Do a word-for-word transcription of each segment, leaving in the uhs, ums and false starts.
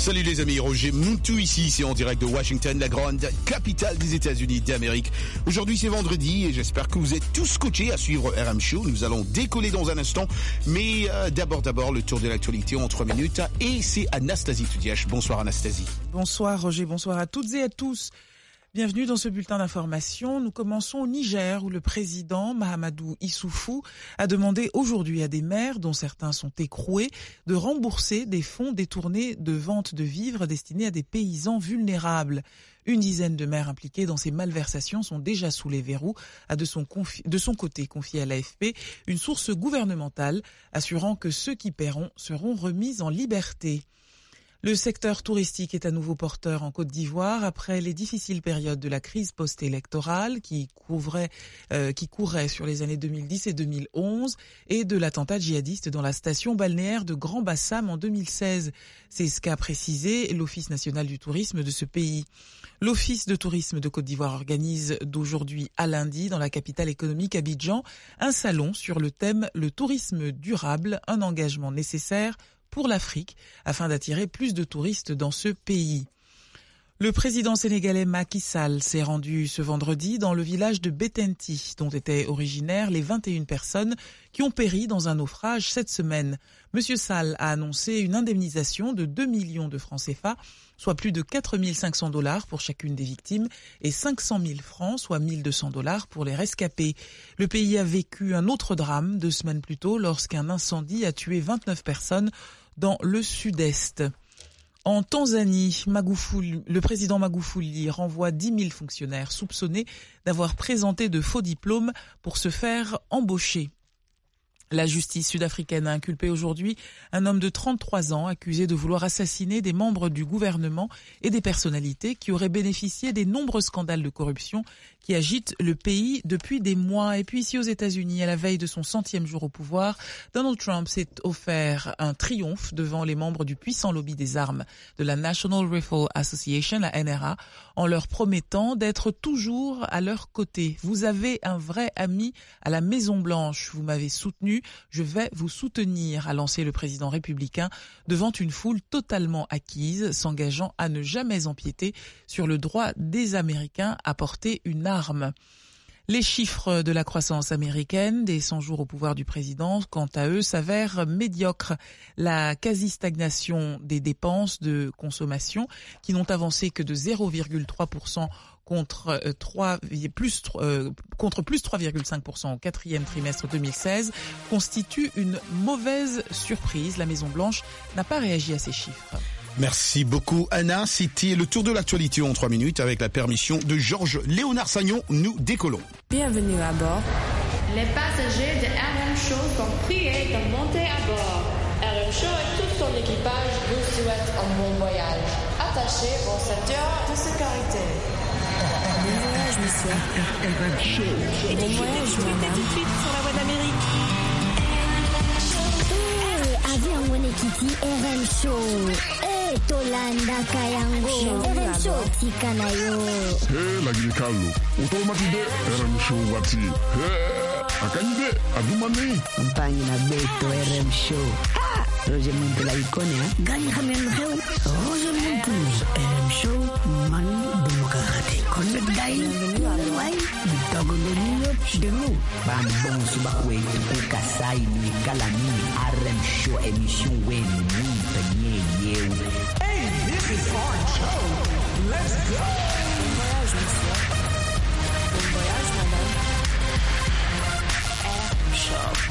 Salut les amis, Roger Moutou ici, c'est en direct de Washington, la grande capitale des États-Unis d'Amérique. Aujourd'hui c'est vendredi et j'espère que vous êtes tous scotchés à suivre R M Show. Nous allons décoller dans un instant, mais euh, d'abord d'abord le tour de l'actualité en trois minutes et c'est Anastasie Toudiache. Bonsoir Anastasie. Bonsoir Roger, bonsoir à toutes et à tous. Bienvenue dans ce bulletin d'information. Nous commençons au Niger où le président Mahamadou Issoufou a demandé aujourd'hui à des maires, dont certains sont écroués, de rembourser des fonds détournés de vente de vivres destinés à des paysans vulnérables. Une dizaine de maires impliqués dans ces malversations sont déjà sous les verrous, a de son, confi- de son côté confié à l'A F P une source gouvernementale assurant que ceux qui paieront seront remis en liberté. Le secteur touristique est à nouveau porteur en Côte d'Ivoire après les difficiles périodes de la crise post-électorale qui couvrait, euh, qui courait sur les années deux mille dix et deux mille onze et de l'attentat djihadiste dans la station balnéaire de Grand Bassam en deux mille seize. C'est ce qu'a précisé l'Office national du tourisme de ce pays. L'Office de tourisme de Côte d'Ivoire organise d'aujourd'hui à lundi dans la capitale économique Abidjan un salon sur le thème « Le tourisme durable, un engagement nécessaire » pour l'Afrique, afin d'attirer plus de touristes dans ce pays. Le président sénégalais Macky Sall s'est rendu ce vendredi dans le village de Betenti, dont étaient originaires les vingt et une personnes qui ont péri dans un naufrage cette semaine. Monsieur Sall a annoncé une indemnisation de deux millions de francs C F A, soit plus de quatre mille cinq cents dollars pour chacune des victimes et cinq cent mille francs, soit mille deux cents dollars pour les rescapés. Le pays a vécu un autre drame deux semaines plus tôt lorsqu'un incendie a tué vingt-neuf personnes dans le sud-est. En Tanzanie, Magufuli, le président Magufuli renvoie dix mille fonctionnaires soupçonnés d'avoir présenté de faux diplômes pour se faire embaucher. La justice sud-africaine a inculpé aujourd'hui un homme de trente-trois ans accusé de vouloir assassiner des membres du gouvernement et des personnalités qui auraient bénéficié des nombreux scandales de corruption qui agitent le pays depuis des mois. Et puis ici aux États-Unis, à la veille de son centième jour au pouvoir, Donald Trump s'est offert un triomphe devant les membres du puissant lobby des armes de la National Rifle Association, la N R A, en leur promettant d'être toujours à leur côté. Vous avez un vrai ami à la Maison-Blanche, vous m'avez soutenu, je vais vous soutenir, a lancé le président républicain devant une foule totalement acquise, s'engageant à ne jamais empiéter sur le droit des Américains à porter une arme. Les chiffres de la croissance américaine des cent jours au pouvoir du président, quant à eux, s'avèrent médiocres. La quasi-stagnation des dépenses de consommation, qui n'ont avancé que de zéro virgule trois pour cent contre trois, plus, euh, contre plus trois virgule cinq pour cent au quatrième trimestre deux mille seize, constitue une mauvaise surprise. La Maison-Blanche n'a pas réagi à ces chiffres. Merci beaucoup Anna, c'était le tour de l'actualité en trois minutes avec la permission de Georges Léonard Sagnon. Nous décollons. Bienvenue à bord. Les passagers de R M Show sont priés de monter à bord. R M Show et tout son équipage vous souhaitent un bon voyage. Attachez vos ceintures de sécurité. Bon voyage, monsieur. R M Show. Bon voyage, madame. Tout de suite sur la voie d'Amérique. Avion Monekiti R M Show. Eh, Tolanda Kayango. R M Show Tikanayo. Hey, lagi Carlo. Automatide R M Show wati. Hey, akanyide adumani. Mpani na beto R M Show. Ah, Roger Muntu la ikone ha. Gani khamen khaw. Roger Muntu R M Show man demokrate. Connect dai. Wai. Bitago ndonyo delu. Bambon suba kwetu kukasai ni kalami R M Show emission wenu mpenye yeu. Hey, this is R M Show. Let's go. Bon voyage, monsieur. Bon voyage, madame. R M Show.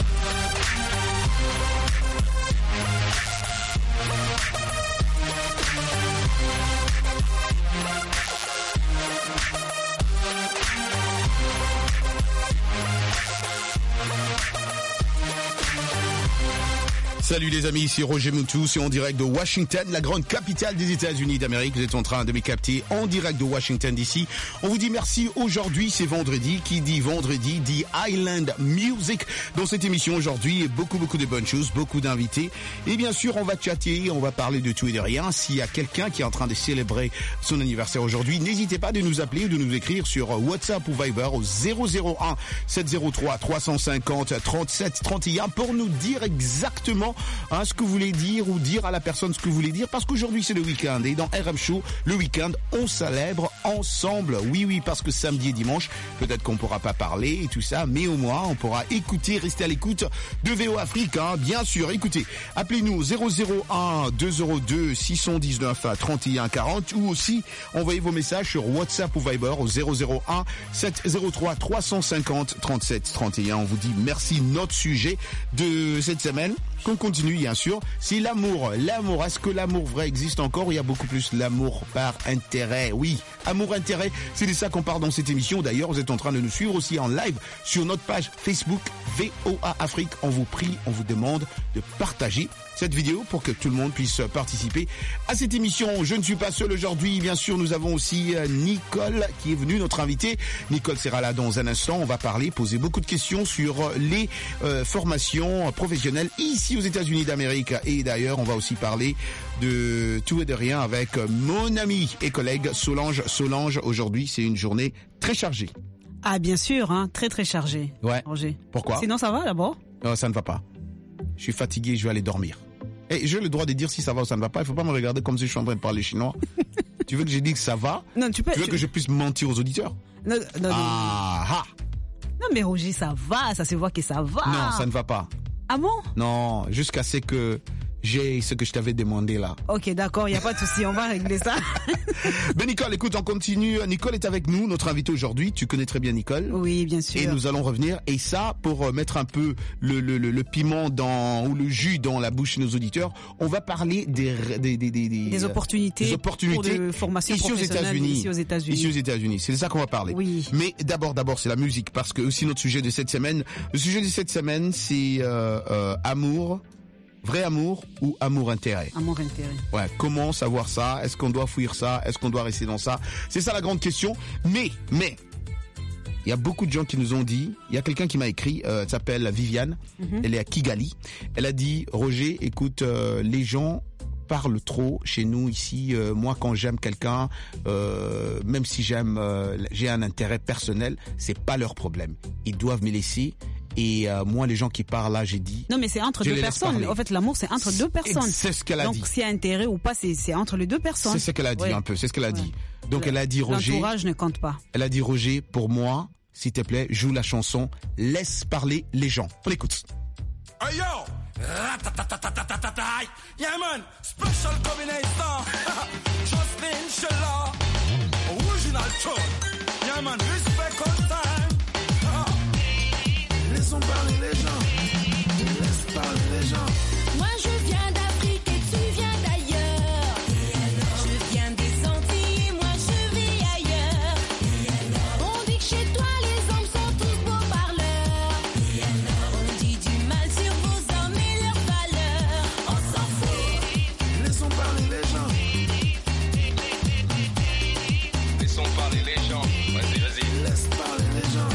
Salut les amis, ici Roger Moutou, c'est en direct de Washington, la grande capitale des États-Unis d'Amérique. Vous êtes en train de me capter en direct de Washington D C. On vous dit merci aujourd'hui, c'est vendredi. Qui dit vendredi dit Island Music. Dans cette émission aujourd'hui, beaucoup beaucoup de bonnes choses, beaucoup d'invités. Et bien sûr, on va chatter, on va parler de tout et de rien. S'il y a quelqu'un qui est en train de célébrer son anniversaire aujourd'hui, n'hésitez pas de nous appeler ou de nous écrire sur WhatsApp ou Viber au zéro zéro un sept zéro trois trois cent cinquante trente-sept trente et un pour nous dire exactement hein, ce que vous voulez dire ou dire à la personne ce que vous voulez dire, parce qu'aujourd'hui c'est le week-end et dans R M Show, le week-end, on célèbre ensemble. Oui, oui, parce que samedi et dimanche, peut-être qu'on pourra pas parler et tout ça, mais au moins on pourra écouter, rester à l'écoute de V O Afrique, hein, bien sûr. Écoutez, appelez-nous zéro zéro un deux zéro deux six un neuf trente et un quarante ou aussi envoyez vos messages sur WhatsApp ou Viber au zéro zéro un sept zéro trois trois cent cinquante trente-sept trente et un. On vous dit merci. Notre sujet de cette semaine, qu'on continue bien sûr, c'est l'amour. L'amour, est-ce que l'amour vrai existe encore ou il y a beaucoup plus l'amour par intérêt? Oui, amour-intérêt, c'est de ça qu'on parle dans cette émission. D'ailleurs, vous êtes en train de nous suivre aussi en live sur notre page Facebook V O A Afrique. On vous prie, on vous demande de partager cette vidéo pour que tout le monde puisse participer à cette émission. Je ne suis pas seul aujourd'hui, bien sûr, nous avons aussi Nicole qui est venue, notre invitée. Nicole sera là dans un instant. On va parler, poser beaucoup de questions sur les euh, formations professionnelles ici aux États-Unis d'Amérique. Et d'ailleurs, on va aussi parler de tout et de rien avec mon ami et collègue Solange. Solange, aujourd'hui, c'est une journée très chargée. Ah, bien sûr, hein, très très chargée. Ouais. Roger. Pourquoi? Sinon, ça va d'abord? Non, ça ne va pas. Je suis fatigué, je vais aller dormir. Et j'ai le droit de dire si ça va ou ça ne va pas. Il faut pas me regarder comme si je suis en train de parler chinois. Tu veux que je dise que ça va? Non, tu peux. Tu veux tu... que je puisse mentir aux auditeurs? Non, non, non. Ah, ah. Non, mais Roger, ça va, ça se voit que ça va. Non, ça ne va pas. Ah bon? Non, jusqu'à ce que j'ai ce que je t'avais demandé là. Ok, d'accord, il n'y a pas de souci, on va régler ça. Ben Nicole, écoute, on continue. Nicole est avec nous, notre invitée aujourd'hui. Tu connais très bien Nicole. Oui, bien sûr. Et nous allons revenir. Et ça, pour mettre un peu le, le, le, le piment dans, ou le jus dans la bouche de nos auditeurs, on va parler des, des, des, des, des opportunités, des opportunités pour de formation ici aux États-Unis. Ici aux États-Unis. Ici aux États-Unis. C'est de ça qu'on va parler. Oui. Mais d'abord, d'abord, c'est la musique. Parce que aussi notre sujet de cette semaine, le sujet de cette semaine, c'est euh, euh, amour. Vrai amour ou amour-intérêt? Amour-intérêt. Ouais, comment savoir ça? Est-ce qu'on doit fuir ça? Est-ce qu'on doit rester dans ça? C'est ça la grande question. Mais, mais, il y a beaucoup de gens qui nous ont dit, il y a quelqu'un qui m'a écrit, euh, elle s'appelle Viviane, mm-hmm. Elle est à Kigali. Elle a dit, Roger, écoute, euh, les gens parlent trop chez nous ici. Euh, moi, quand j'aime quelqu'un, euh, même si j'aime, euh, j'ai un intérêt personnel, c'est pas leur problème. Ils doivent me laisser. Et euh, moi, les gens qui parlent là, j'ai dit... Non, mais c'est entre deux personnes. En fait, l'amour, c'est entre deux personnes. C'est ce qu'elle a Donc, dit. Donc, s'il y a intérêt ou pas, c'est, c'est entre les deux personnes. C'est ce qu'elle a dit, ouais. Un peu. C'est ce qu'elle a ouais. dit. Donc, elle a dit, Roger... L'entourage ne compte pas. Elle a dit, Roger, pour moi, s'il te plaît, joue la chanson « Laisse parler les gens ». On l'écoute. Hey yo! Yeah man, special combination. Jocelyn Sheila. Original tune. Yeah man, respect on time. Laissons parler les gens. Laisse parler les gens. Moi je viens d'Afrique et tu viens d'ailleurs. Je viens des Antilles, moi je vis ailleurs. On dit que chez toi les hommes sont tous beaux parleurs. On dit du mal sur vos hommes et leurs valeurs. On s'en fout. Laissons parler les gens. Laissons parler les gens. Vas-y, vas-y. Laisse parler les gens.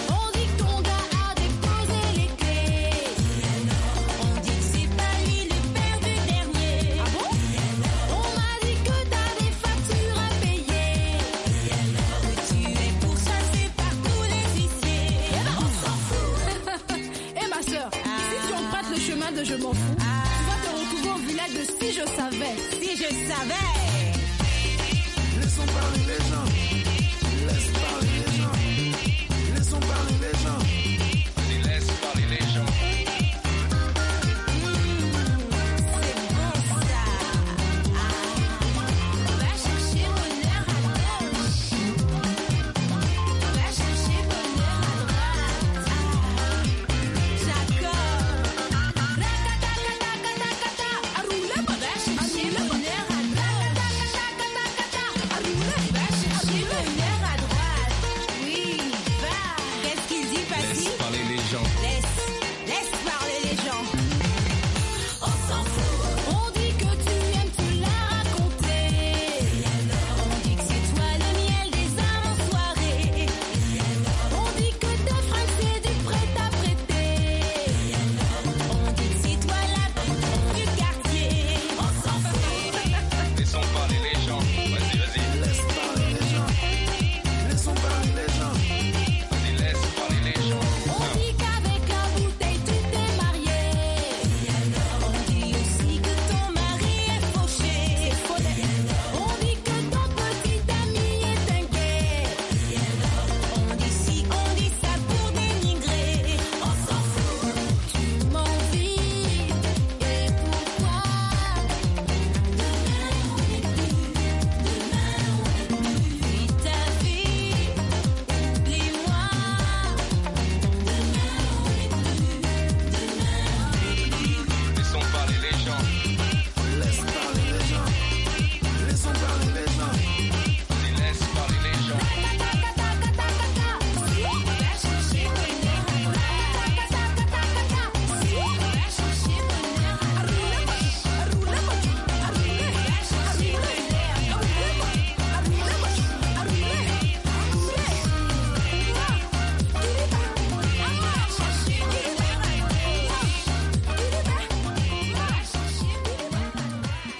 De je m'en fous. Ah. Tu vas te retrouver au village de si je savais. Si je savais. Laissons parler les gens. Laisse parler les gens. Laissons parler les gens. Vas-y, laisse parler les gens. Arriba,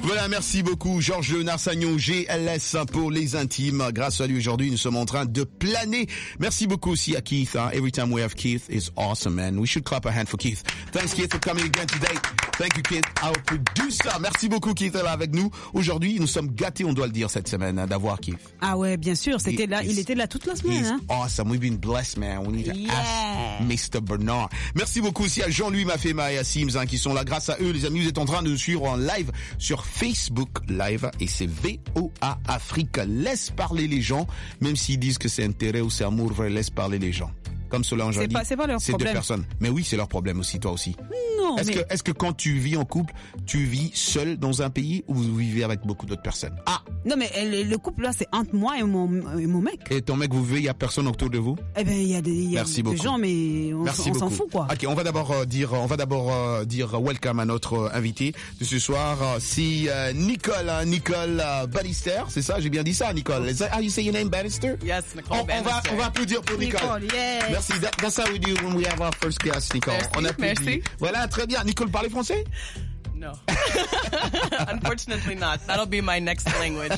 Voilà, merci beaucoup Georges Narsagnon, G L S pour les intimes. Grâce à lui aujourd'hui, nous sommes en train de planer. Merci beaucoup aussi à Keith. Hein. Every time we have Keith is awesome, man. We should clap a hand for Keith. Thanks Keith for coming again today. Thank you Keith, our producer. Merci beaucoup Keith là avec nous. Aujourd'hui, nous sommes gâtés, on doit le dire cette semaine, hein, d'avoir Keith. Ah ouais, bien sûr. C'était He- là, il he's- était là toute la semaine. He's Hein. awesome. We've been blessed, man. We need to Yeah. ask mister Bernard. Merci beaucoup aussi à Jean-Louis Mafema et à Sims, hein, qui sont là. Grâce à eux, les amis, vous êtes en train de nous suivre en live sur Facebook Live et c'est V O A Afrique. Laisse parler les gens, même s'ils disent que c'est intérêt ou c'est amour vrai, laisse parler les gens. Comme Solange a C'est dit, pas- c'est pas leur c'est deux problème. personnes. Mais oui, c'est leur problème aussi, toi aussi. Non, Est-ce mais que, est-ce que quand tu vis en couple, tu vis seul dans un pays ou vous vivez avec beaucoup d'autres personnes? Ah! non, mais euh, le, le couple là, c'est entre moi et mon, et mon mec. Et ton mec, vous vivez, il y a personne autour de vous? Eh ben, il y a des, il y a Merci des beaucoup. gens, mais on, Merci on s'en beaucoup. fout quoi. Ok, on va d'abord euh, dire, on va d'abord euh, dire welcome à notre euh, invité de ce soir. Euh, C'est euh, Nicole, hein, Nicole euh, Bannister, c'est ça, j'ai bien dit ça, Nicole. Is that how you say your name, Bannister? Yes, Nicole On, on va, Bannister. on va applaudir pour Nicole. Nicole, yes. Merci. That, that's how we do when we have our first guest, Nicole. Merci, on applaudit. merci. Voilà, très bien. Nicole, parlez français? No. Unfortunately not. That'll be my next language.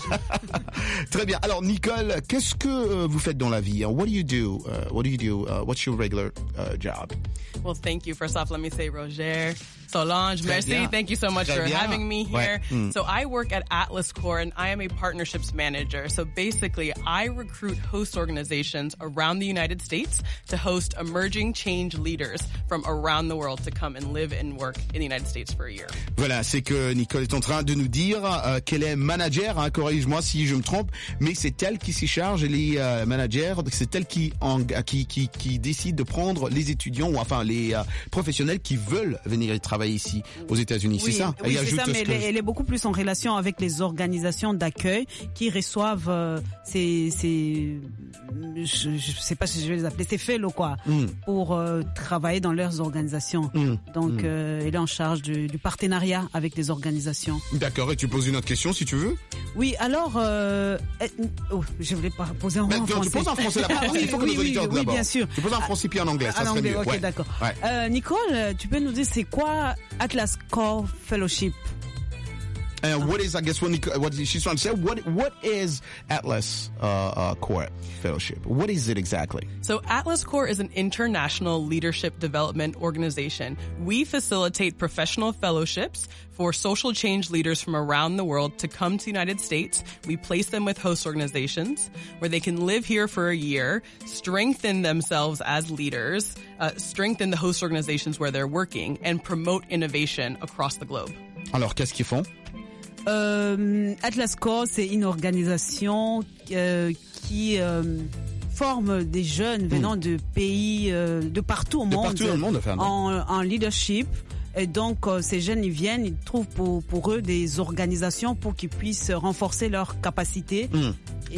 Très bien. Alors, Nicole, qu'est-ce que euh, vous faites dans la vie? What do you do? Uh, what do you do? Uh, what's your regular uh, job? Well, thank you. First off, let me say, Roger, Solange, Très merci. bien. Thank you so much Très for bien. having me here. Ouais. Mm. So I work at Atlas Corps and I am a partnerships manager. So basically, I recruit host organizations around the United States to host emerging change leaders from around the world to come and live and work in the United States for a year. Voilà, c'est que Nicole est en train de nous dire euh, qu'elle est manager, hein, corrige-moi si je me trompe, mais c'est elle qui s'y charge, elle est euh, manager, c'est elle qui, en, qui qui qui décide de prendre les étudiants ou enfin les euh, professionnels qui veulent venir y travailler ici aux États-Unis, Oui, c'est ça? Oui, Elle c'est ça, ajoute mais ce elle, que- est- elle est beaucoup plus en relation avec les organisations d'accueil qui reçoivent euh, ces, ces, je, je sais pas si je vais les appeler, ces fellows quoi, Mm. pour euh, travailler dans leurs organisations. Mm. Donc, Mm. euh, elle est en charge du, du partenariat avec les organisations. D'accord, et tu poses une autre question si tu veux. Oui, alors, euh, eh, oh, je voulais pas poser en, Ben, en non, tu français. poses en français là-bas, Ah, parce oui, qu'il faut que oui, nos auditeurs oui, oui, d'abord. bien sûr. Tu poses en français puis en anglais, ça En serait anglais, mieux. ok, Ouais. d'accord. Ouais. Euh, Nicole, tu peux nous dire c'est quoi Atlas Corps Fellowship? And what is, I guess, what, Nicole, what she's trying to say, what what is Atlas uh, uh, Corps Fellowship? What is it exactly? So Atlas Corps is an international leadership development organization. We facilitate professional fellowships for social change leaders from around the world to come to the United States. We place them with host organizations where they can live here for a year, strengthen themselves as leaders, uh, strengthen the host organizations where they're working, and promote innovation across the globe. Alors, qu'est-ce qu'ils font? Euh, Atlas Corps, c'est une organisation euh, qui euh, forme des jeunes venant de pays euh, de partout au De monde, partout dans le monde, enfin, en, en leadership. Et donc, euh, ces jeunes, ils viennent, ils trouvent pour, pour eux des organisations pour qu'ils puissent renforcer leurs capacités. Mm.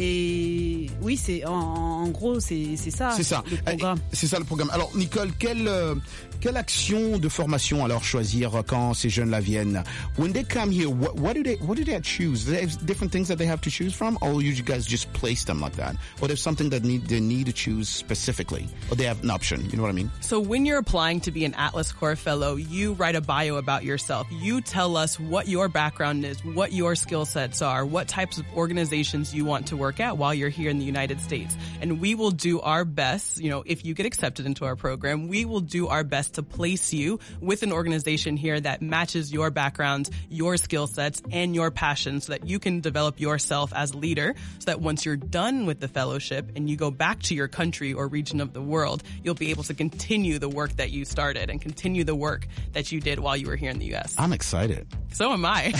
Et oui, c'est en, en gros, c'est c'est ça, C'est ça. le programme. Euh, C'est ça le programme. Alors, Nicole, quelle, euh, quelle action de formation alors choisir quand ces jeunes-là viennent? When they come here, what, what do they, what do they choose? Do they have different things that they have to choose from? Or you guys just place them like that? Or there's something that need, they need to choose specifically? Or they have an option? You know what I mean? So when you're applying to be an Atlas Corps fellow, you write a bio about yourself. You tell us what your background is, what your skill sets are, what types of organizations you want to work at while you're here in the United States. And we will do our best, you know, if you get accepted into our program, we will do our best to place you with an organization here that matches your background, your skill sets, and your passions so that you can develop yourself as a leader so that once you're done with the fellowship and you go back to your country or region of the world, you'll be able to continue the work that you started and continue the work that you did while you were here in the U S. I'm excited. So am I.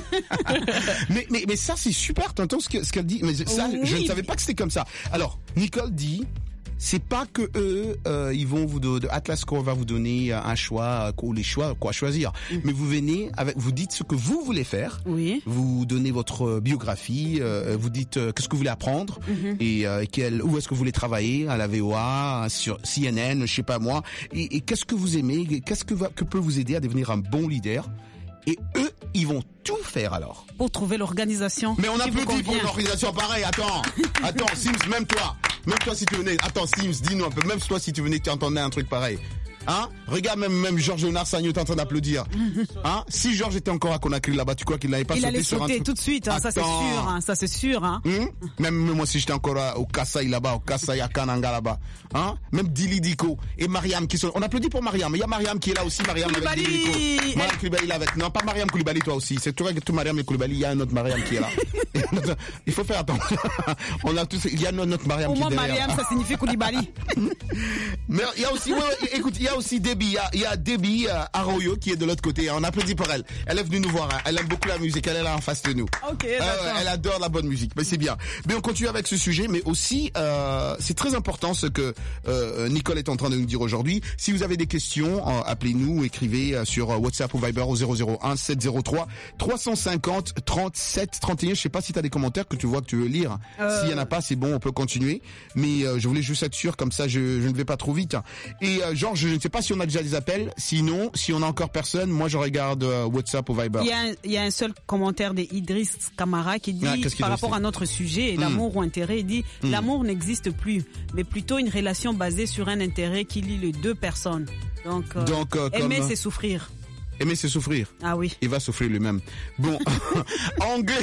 mais, mais, mais ça, c'est super, t'entends ce que- ce qu'elle dit? Mais ça, Oui. je ne savais pas que c'était comme ça. Alors, Nicole dit, c'est pas que eux, euh, ils vont vous donner, Atlas Corps va vous donner un choix, ou les choix, quoi choisir. Mais vous venez avec, vous dites ce que vous voulez faire. Oui. Vous donnez votre biographie, euh, vous dites euh, qu'est-ce que vous voulez apprendre et euh, quel, où est-ce que vous voulez travailler, à la V O A, sur C N N, je sais pas moi. Et, et qu'est-ce que vous aimez, qu'est-ce que, va, que peut vous aider à devenir un bon leader. Et eux, ils vont tout faire alors. Pour trouver l'organisation. Mais on qui vous applaudit pour convient. une organisation pareille. Attends, attends, Sims, même toi, même toi si tu venais. Attends, Sims, dis-nous un peu. Même toi si tu venais, tu entendais un truc pareil. Hein? Regarde, même, même Georges Léonard Sagno est en train d'applaudir. Hein? Si Georges était encore à Conakry là-bas, tu crois qu'il n'avait pas Il sauté allait sur un sauter truc? tout de suite, hein, ça c'est Attends. sûr, hein, ça c'est sûr. Hein. Hum? Même, même moi, si j'étais encore à- au Kassai là-bas, au Kassai à Kananga là-bas. Hein? Même Dili Diko et Mariam qui sont. On applaudit pour Mariam. Il y a Mariam qui est là aussi, Mariam avec Koulibaly. Dili Diko. Mariam Koulibaly là avec. Non, pas Mariam Koulibaly, toi aussi. C'est toi que tout Mariam et Koulibaly. Il y a un autre Mariam qui est là. Il faut faire attention. On a tous. Il y a notre Mariam Au qui est moins derrière. Mariam, ça signifie Koulibaly. Mais il y a aussi, ouais, ouais, écoute, il y a aussi Debbie, il y a, il y a Debbie euh, Arroyo qui est de l'autre côté. On applaudit pour elle. Elle est venue nous voir. Hein. Elle aime beaucoup la musique. Elle est là en face de nous. Ok, Euh, d'accord. elle adore la bonne musique. Mais c'est bien. Mais on continue avec ce sujet. Mais aussi, euh, c'est très important ce que euh, Nicole est en train de nous dire aujourd'hui. Si vous avez des questions, euh, appelez-nous, écrivez euh, sur euh, WhatsApp ou Viber au zéro zéro un sept zéro trois trois cent cinquante trente-sept trente et un. Je sais pas si tu as des commentaires que tu vois que tu veux lire. Euh... S'il y en a pas, c'est bon, on peut continuer. Mais euh, je voulais juste être sûr, comme ça, je, je ne vais pas trop vite. Et euh, Georges, je ne sais pas si on a déjà des appels. Sinon, si on a encore personne, moi je regarde euh, WhatsApp ou Viber. Il y, a un, il y a un seul commentaire d'Idriss Camara qui dit, Ah, qu'est-ce qu'il par doit rapport dire à notre sujet, Mm. l'amour ou intérêt, il dit Mm. l'amour n'existe plus, mais plutôt une relation basée sur un intérêt qui lie les deux personnes. Donc, euh, Donc, euh, aimer, comme- c'est souffrir. Aimer, c'est souffrir. Ah oui. Il va souffrir lui-même. Bon, anglais.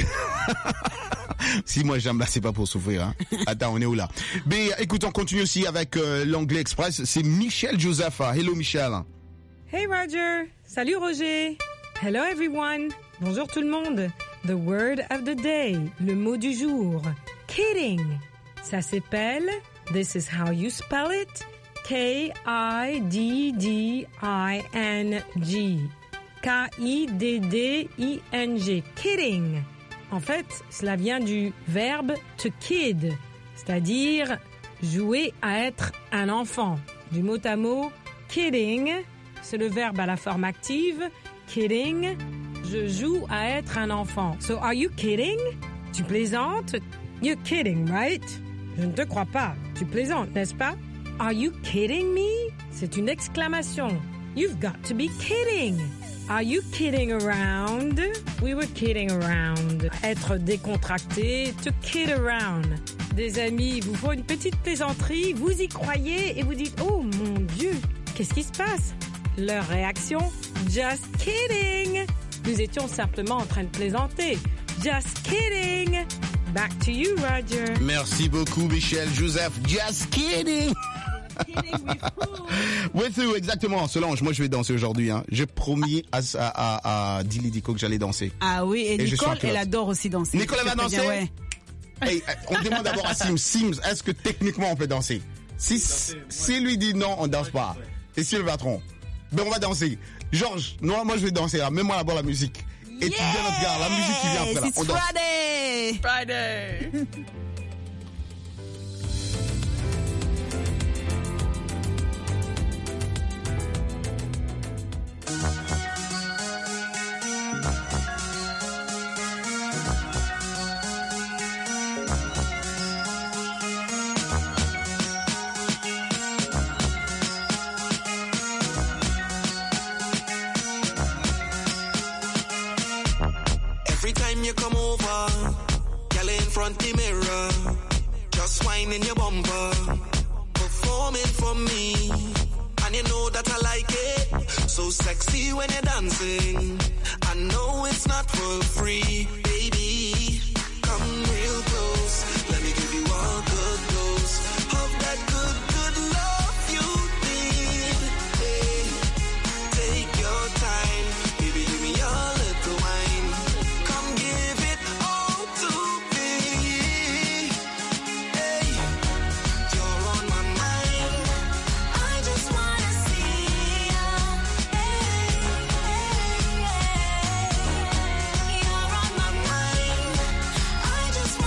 Si moi j'aime là, c'est pas pour souffrir. Hein. Attends, on est où là? Mais écoute, on continue aussi avec euh, l'anglais express. C'est Michel Joseph. Hello Michel. Hey Roger. Salut Roger. Hello everyone. Bonjour tout le monde. The word of the day. Le mot du jour. Kidding. Ça s'appelle, this is how you spell it, K I D D I N G. K I D D I N G. Kidding. En fait, cela vient du verbe to kid, c'est-à-dire jouer à être un enfant. Du mot à mot, kidding, c'est le verbe à la forme active. Kidding, je joue à être un enfant. So, are you kidding? Tu plaisantes? You're kidding, right? Je ne te crois pas. Tu plaisantes, n'est-ce pas? Are you kidding me? C'est une exclamation. You've got to be kidding. Are you kidding around? We were kidding around. Être décontracté, to kid around. Des amis vous font une petite plaisanterie, vous y croyez et vous dites « Oh mon Dieu, qu'est-ce qui se passe ?» Leur réaction « Just kidding !» Nous étions simplement en train de plaisanter. « Just kidding !» Back to you, Roger. Merci beaucoup Michel Joseph. Just kidding. With you, exactement. Solange, moi je vais danser aujourd'hui. Hein. J'ai promis à, à, à, à Dili Diko que j'allais danser. Ah oui, et, Et je suis en Nicole, elle culotte. adore aussi danser. Nicole, elle va C'est très danser? bien, ouais. Hey, on demande d'abord à Sims. Sims, est-ce que techniquement on peut danser? Si, si lui dit non, on danse pas. Et si le patron? Ben on va danser. Georges, non, moi je vais danser là. Mets-moi d'abord la musique. Et tu viens notre gars, la musique qui vient après là. It's On danse. Friday! Friday! Every time you come over, girl in front the mirror, just whining your bumper, performing for me, and you know that I like it. So sexy when you're dancing. I know it's not for free, baby. Come real close, let me give you a good dose of that good, good love you need. Hey, take your time, baby, give me a little wine. Come give it all to me. Hey, you're on my mind. I just wanna see you. Hey, hey, hey. You're on my mind. I just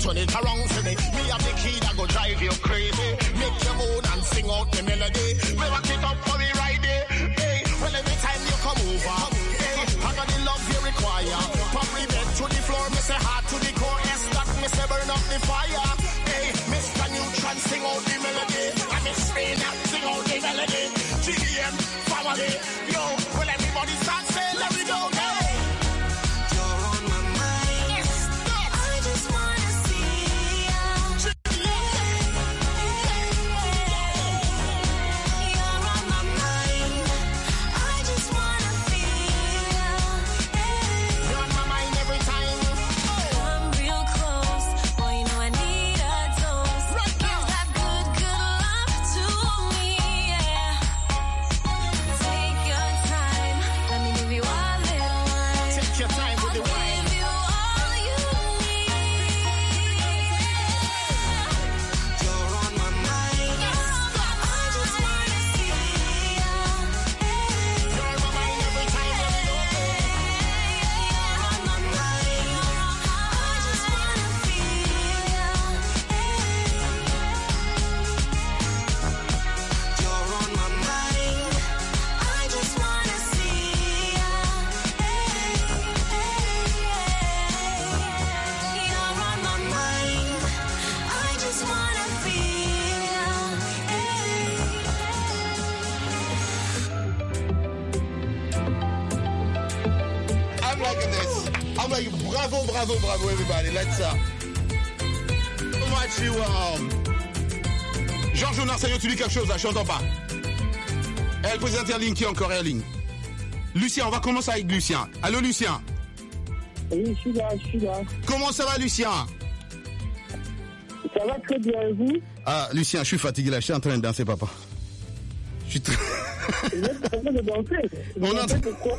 turn it around for me. Me have the key that go drive you crazy. Make you moan and sing out the melody. Me rock it up for me right there. Hey, well every time you come over, hey, I got the love you require. From me bed to the floor, me say heart to the core. Yes, that me say burn up the fire. Hey, Mister Neutron sing out the melody. And Miss Rainer sing out the melody. G D M family, yo, well everybody start saying let me go, hey. You're on my mind. Yes, stop. I just wanna see ya. You're on my mind. I just wanna feel ya. You're on my mind every time. Come real close, boy, you know I need a dose. Give that good, good love to me, yeah. Take your time, let me give you a little wine. Take your time with the wine. Give you all you need. You're on my mind. I just wanna see ya. You're on my mind every time. You're on my mind. I just wanna feel ya. You're on my mind. I just wanna see ya. You're on my mind. I just wanna feel I'm liking this. I'm like, bravo, bravo, bravo, everybody. Let's uh, much you um. Georges Narsayo, tu dis quelque chose là, je t'entends pas. Elle le président en ligne qui est encore en ligne. Lucien, on va commencer avec Lucien. Allô Lucien. Oui, je suis là, je suis là. Comment ça va Lucien? Ça va très bien, et vous? Ah Lucien, je suis fatigué là, je suis en train de danser papa. Je suis très... Vous êtes en train de danser? Vous On dansez entend- pourquoi?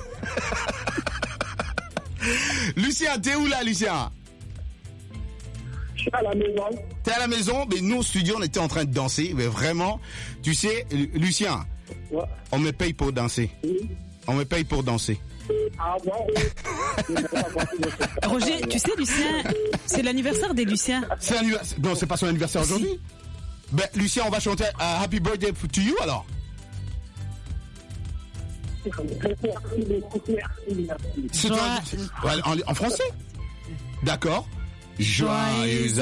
Lucien, t'es où là Lucien? Je suis à la maison. T'es à la maison, mais nous au studio on était en train de danser, mais vraiment, tu sais, Lu- Lucien, Ouais. on me paye pour danser. Oui. On me paye pour danser. Ah bon, oui. Roger, tu sais, Lucien, c'est l'anniversaire des Luciens. C'est l'anniversaire. Non, c'est pas son anniversaire aujourd'hui. Ben, Lucien, on va chanter euh, Happy Birthday to you alors. C'est toi. Ouais, en, en français. D'accord. Joyeux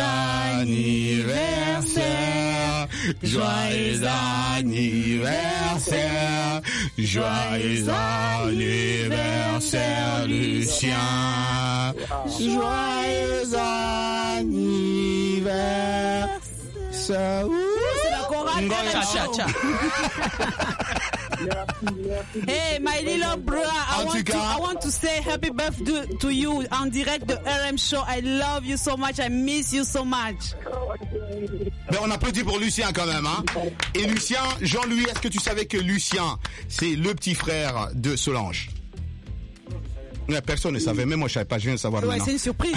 anniversaire, joyeux anniversaire, joyeux anniversaire, Lucien. Joyeux anniversaire. C'est la chorale. Ngoya, cha, cha. Hey, my little bro, I En want, tout to, cas- I want to say happy birthday to you en direct de R M Show. I love you so much. I miss you so much. Ben, on applaudit pour Lucien quand même, hein. Et Lucien, Jean-Louis, est-ce que tu savais que Lucien, c'est le petit frère de Solange? Ouais, personne ne savait, même moi je savais pas, je viens de savoir Ouais, maintenant. c'est une surprise.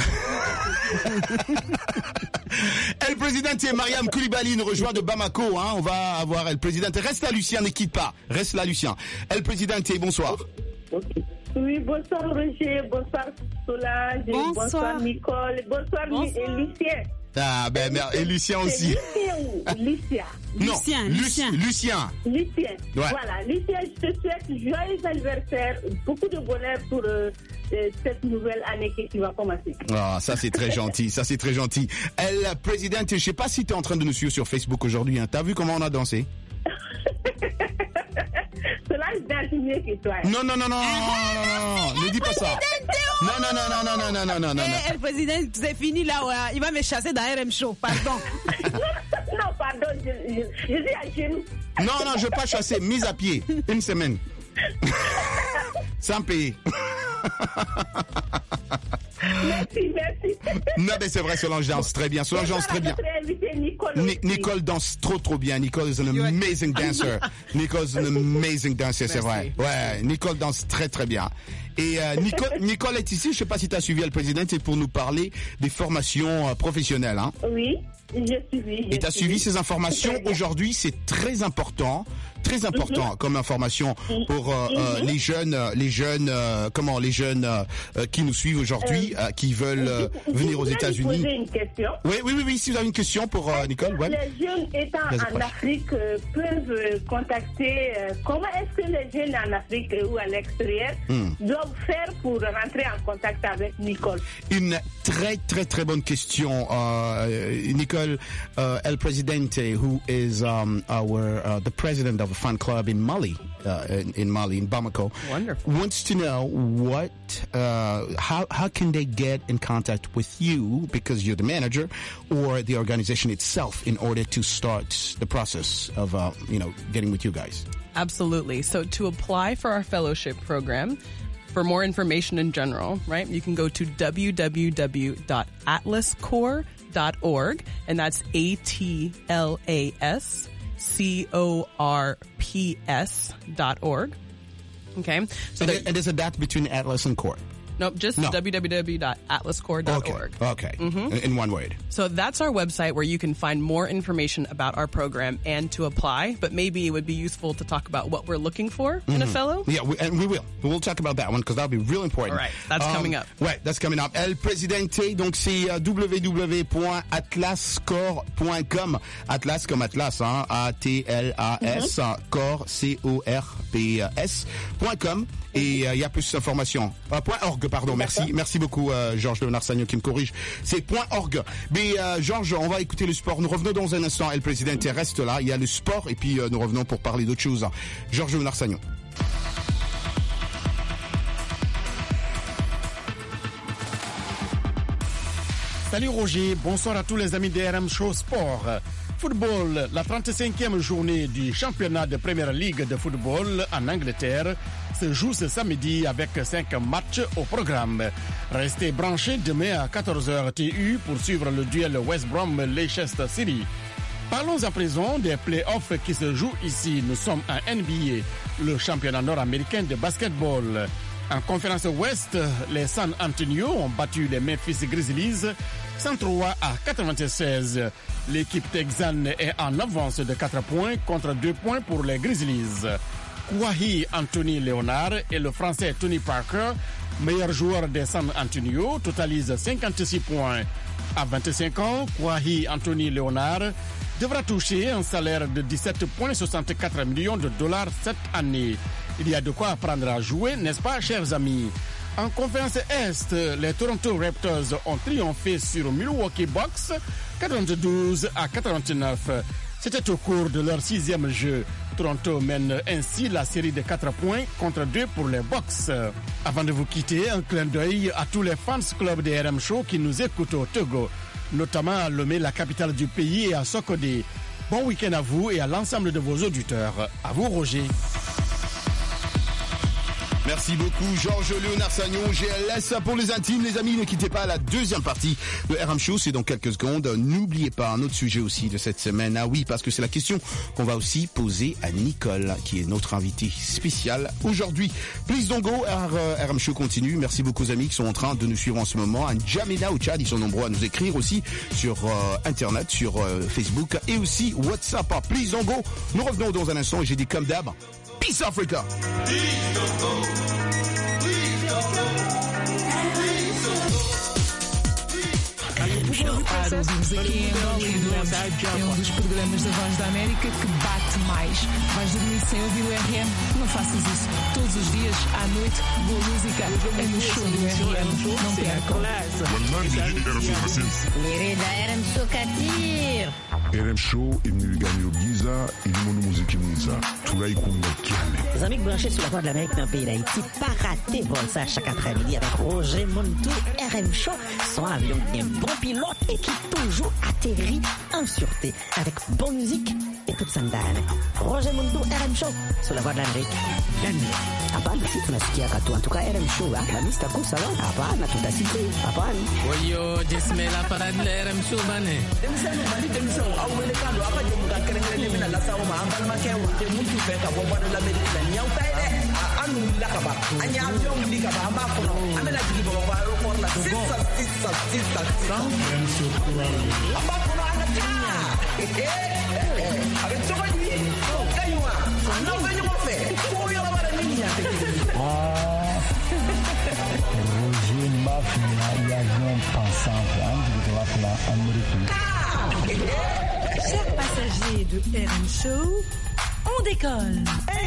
El Presidente et Mariam Koulibaly nous rejoint de Bamako, hein. On va avoir El Presidente. Reste là, Lucien, ne quitte pas. Reste là, Lucien. El Presidente, bonsoir. Oui, bonsoir Roger, bonsoir Solange, Bonsoir. bonsoir Nicole, bonsoir, Bonsoir. Lu- Lucien. Ah, ben, merde. Et Lucien C'est aussi. Lucien ou Lucia? Non, Lucien, Luc- Lucien. Lucien. Lucien. Ouais. Voilà, Lucien, je te souhaite joyeux anniversaire, beaucoup de bonheur pour euh, euh, cette nouvelle année qui va commencer. Ah, ça c'est très gentil, ça c'est très gentil. El Presidente, je sais pas si tu es en train de nous suivre sur Facebook aujourd'hui, hein. T'as vu comment on a dansé? Solange danse mieux que toi. Non, non, non, non, non, non, non, non, ne dis pas ça. Non, non, non, non, non, non, non, non, non, non. Eh, le président, c'est fini là. Ouais. Il va me chasser dans R M Show. Pardon. Non, pardon, je, je, je suis à genoux. Non, non, je vais pas chasser, mise à pied, une semaine. Sans payer. Merci, merci. Non, mais c'est vrai, Solange danse très bien. Solange danse très bien. Notre invité, Nicole. Ni- aussi. Nicole danse trop trop bien. Nicole is an amazing dancer. Nicole is an amazing dancer, c'est vrai. Ouais, Nicole danse très très bien. Et euh, Nicole, Nicole est ici. Je sais pas si tu as suivi le président, c'est pour nous parler des formations euh, professionnelles. Hein. Oui, j'ai suivi. Et tu as suivi ces informations aujourd'hui. C'est très important, très très important mm-hmm. comme information pour euh, mm-hmm. euh, les jeunes, les jeunes, euh, comment les jeunes euh, qui nous suivent aujourd'hui, euh, euh, qui veulent euh, venir aux États-Unis. Poser une question. Oui, oui, oui, oui. Si vous avez une question pour euh, Nicole, ouais. Les jeunes étant en Afrique euh, peuvent euh, contacter. Euh, comment est-ce que les jeunes en Afrique euh, ou à l'extérieur mm. doivent faire pour rentrer en contact avec Nicole? Une très très très bonne question, uh, Nicole. Uh, El Presidente, who is um, our uh, the president of a fan club in Mali, uh, in, in Mali, in Bamako, wonderful, wants to know what, uh, how how can they get in contact with you because you're the manager, or the organization itself, in order to start the process of uh, you know getting with you guys. Absolutely. So to apply for our fellowship program, for more information in general, right, you can go to w w w dot atlas corps dot org, and that's A T L A S C O R P S dot org. Okay. So and, and there's a dot between Atlas and Corps. Nope, just no. w w w dot atlas corps dot org. Okay, okay. Mm-hmm. in one word. So that's our website where you can find more information about our program and to apply, but maybe it would be useful to talk about what we're looking for mm-hmm. in a fellow. Yeah, we, and we will. We'll talk about that one because that'll be real important. All right, that's um, coming up. Ouais, that's coming up. El Presidente, donc c'est uh, w w w point atlas corps point com. Atlas comme Atlas, hein, A T L A S, mm-hmm. Corps, C O R P S, point com. Et il euh, y a plus d'informations. Euh, point .org, pardon. Merci. Merci beaucoup, euh, Georges Léonard Sagnon qui me corrige. C'est point .org. Mais, euh, Georges, on va écouter le sport. Nous revenons dans un instant. El Presidente reste là. Il y a le sport et puis euh, nous revenons pour parler d'autres choses. Georges Léonard Sagnon. Salut Roger. Bonsoir à tous les amis de R M Show Sport. Football, la trente-cinquième journée du championnat de Première Ligue de football en Angleterre se joue ce samedi avec cinq matchs au programme. Restez branchés demain à quatorze heures T U pour suivre le duel West Brom-Leicester City. Parlons à présent des playoffs qui se jouent ici. Nous sommes en N B A, le championnat nord-américain de basketball. En conférence Ouest, les San Antonio ont battu les Memphis Grizzlies cent trois à quatre-vingt-seize. L'équipe texane est en avance de quatre points contre deux points pour les Grizzlies. Kouahi Anthony Leonard et le Français Tony Parker, meilleur joueur des San Antonio, totalisent cinquante-six points. À vingt-cinq ans, Kouahi Anthony Leonard devra toucher un salaire de dix-sept virgule soixante-quatre millions de dollars cette année. Il y a de quoi apprendre à jouer, n'est-ce pas, chers amis? En conférence Est, les Toronto Raptors ont triomphé sur Milwaukee Bucks quatre-vingt-douze à quatre-vingt-neuf. C'était au cours de leur sixième jeu. Toronto mène ainsi la série de quatre points contre deux pour les Bucks. Avant de vous quitter, un clin d'œil à tous les fans clubs de R M Show qui nous écoutent au Togo, notamment à Lomé, la capitale du pays, et à Sokodé. Bon week-end à vous et à l'ensemble de vos auditeurs. À vous, Roger. Merci beaucoup, Georges Léonard Sagnon, G L S. Pour les intimes, les amis, ne quittez pas la deuxième partie de R M Show, c'est dans quelques secondes. N'oubliez pas un autre sujet aussi de cette semaine. Ah oui, parce que c'est la question qu'on va aussi poser à Nicole, qui est notre invitée spéciale aujourd'hui. Please don't go, R M Show continue. Merci beaucoup aux amis qui sont en train de nous suivre en ce moment. À N'Djamena au Tchad, ils sont nombreux à nous écrire aussi sur euh, Internet, sur euh, Facebook et aussi WhatsApp. Please don't go. Nous revenons dans un instant et j'ai dit comme d'hab, Peace Africa. Please don't go. Please don't go. Para ouvirmos aqui em Angola e Duemos é um dos programas da Voz da América que bate mais. Vais dormir sem ouvir o R M? Não faças isso. Todos os dias, à noite, boa música é no show do R M. Não percam. Querida R M Show Katir. R M Show imnigani Giza ilimono muziki mwiza tunaikunda kiane. Les amis branchés sur la voix de l'Amérique dans le pays d'Haïti, pas rater bon ça chaque après-midi avec Roger Montou. R M Show, son avion bien bon pilote et qui toujours atterrit en sûreté avec bonne musique et toute sa dame. Roger Montou, R M Show sur la voix de l'Amérique. Hapana, si tunasikia katu. En tout cas, R M Show, la mista kusa wa. Hapana, tutasikia. Hapana. Oyo, jismela para de R M Show bane. Demisano bali demisano awele kando apa je muka kerengere mina la sawo ma ambal ma kewo te muntu fe ka bo bana la medina nyaw tay de anu la ka ba anya avion li ka ba amba ko amela jigi bo ba ro por la sissa sissa sissa R M Show amba ko na ana tinya eh eh avec so ba ni kaywa na venye mo fe ko yo la bara mini ya te Ah, Roger Mafia, l'avion pensant de la Amérique. Chers passagers de R M Show, on décolle.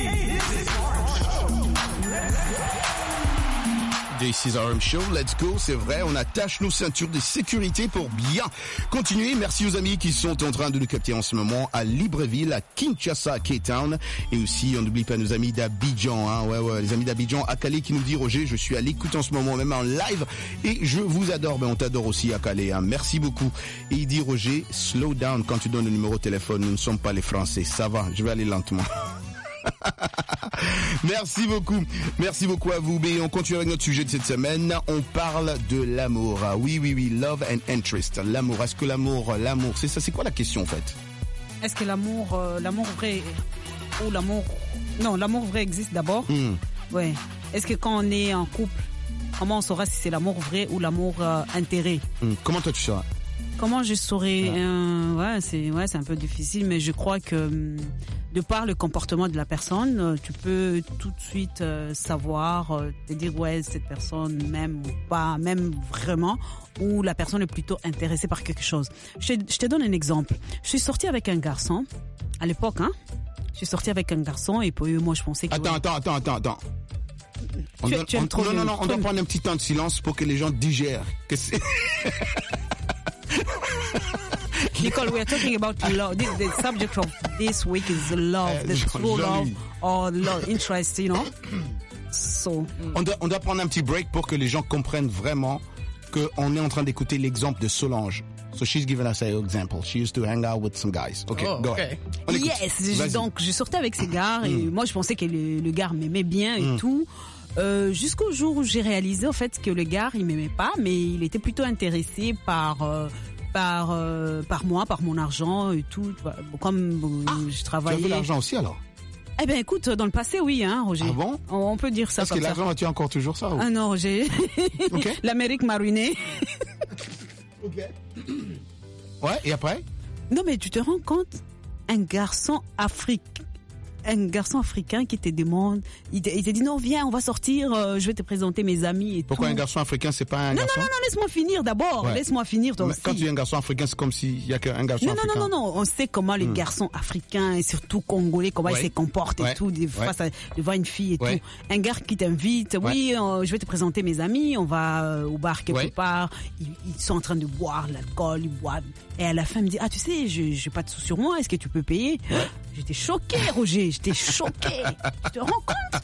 This is R M Show, let's go, c'est vrai, on attache nos ceintures de sécurité pour bien continuer. Merci aux amis qui sont en train de nous capter en ce moment à Libreville, à Kinshasa, Cape Town, et aussi on n'oublie pas nos amis d'Abidjan, hein, ouais ouais, les amis d'Abidjan, à Calais qui nous dit Roger, je suis à l'écoute en ce moment, même en live, et je vous adore, ben on t'adore aussi à Calais, hein, merci beaucoup. Et il dit Roger, slow down quand tu donnes le numéro de téléphone, nous ne sommes pas les Français, ça va, je vais aller lentement. Merci beaucoup, merci beaucoup à vous. Et on continue avec notre sujet de cette semaine. On parle de l'amour. Oui, oui, oui, love and interest. L'amour. Est-ce que l'amour, l'amour, c'est ça, c'est quoi la question en fait? Est-ce que l'amour, euh, l'amour vrai ou l'amour, non, l'amour vrai existe d'abord. Mm. Ouais. Est-ce que quand on est en couple, comment on saura si c'est l'amour vrai ou l'amour euh, intérêt? Mm. Comment toi tu sauras? Comment je saurais? euh, Ouais, c'est ouais, c'est un peu difficile, mais je crois que de par le comportement de la personne, tu peux tout de suite euh, savoir, euh, te dire ouais, cette personne m'aime ou pas, même vraiment, ou la personne est plutôt intéressée par quelque chose. Je, je te donne un exemple. Je suis sortie avec un garçon à l'époque, hein. Je suis sortie avec un garçon et puis moi je pensais que. Attends, ouais, attends, attends, attends, attends. On Tu- doit, tu aimes on- trop non, le- non, non, on doit trop- prendre un petit temps de silence pour que les gens digèrent. Que c'est... Nicole, we are talking about love. The, the subject of this week is love, the Euh, true joli. love or love interest, you know. So, On doit, on doit prendre un petit break pour que les gens comprennent vraiment qu'on est en train d'écouter l'exemple de Solange. So she's giving us an example. She used to hang out with some guys. Okay, Oh, go okay. ahead. On écoute. yes, je- Vas-y. donc je sortais avec ces gars et moi je pensais que le, le gars m'aimait bien et Mm. tout. Euh, jusqu'au jour où j'ai réalisé en fait que le gars il m'aimait pas, mais il était plutôt intéressé par euh, par euh, par moi, par mon argent et tout. Tu vois. Bon, comme euh, je Tu as travaillais. vu l'argent aussi alors? Eh ben écoute, dans le passé oui, hein, Roger. Ah bon? on, on peut dire ça Est-ce comme que ça. l'argent, as-tu encore toujours ça? ou- Ah non, Roger. Ok. L'Amérique m'a ruiné. Ouais, et après? Non, mais tu te rends compte, un garçon africain, un garçon africain qui te demande, il te, il te dit non, viens, on va sortir, euh, je vais te présenter mes amis et Pourquoi tout. un garçon africain, c'est pas un Non, non, garçon? non, non, laisse-moi finir d'abord. Ouais. Laisse-moi finir toi Mais aussi. quand tu dis un garçon africain, c'est comme s'il y a qu'un garçon Non, non, africain. non, non, non, on sait comment les Hmm. garçons africains et surtout congolais, comment Ouais. ils se comportent et Ouais. tout, des Ouais. face à, devant une fille et Ouais. tout. Un gars qui t'invite, oui, euh, je vais te présenter mes amis, on va euh, au bar quelque Ouais. part, ils, ils sont en train de boire l'alcool, ils boivent. Et à la fin, il me dit, ah, tu sais, je j'ai pas de sous sur moi, est-ce que tu peux payer? J'étais choquée, Roger, j'étais choquée. Tu te rends compte?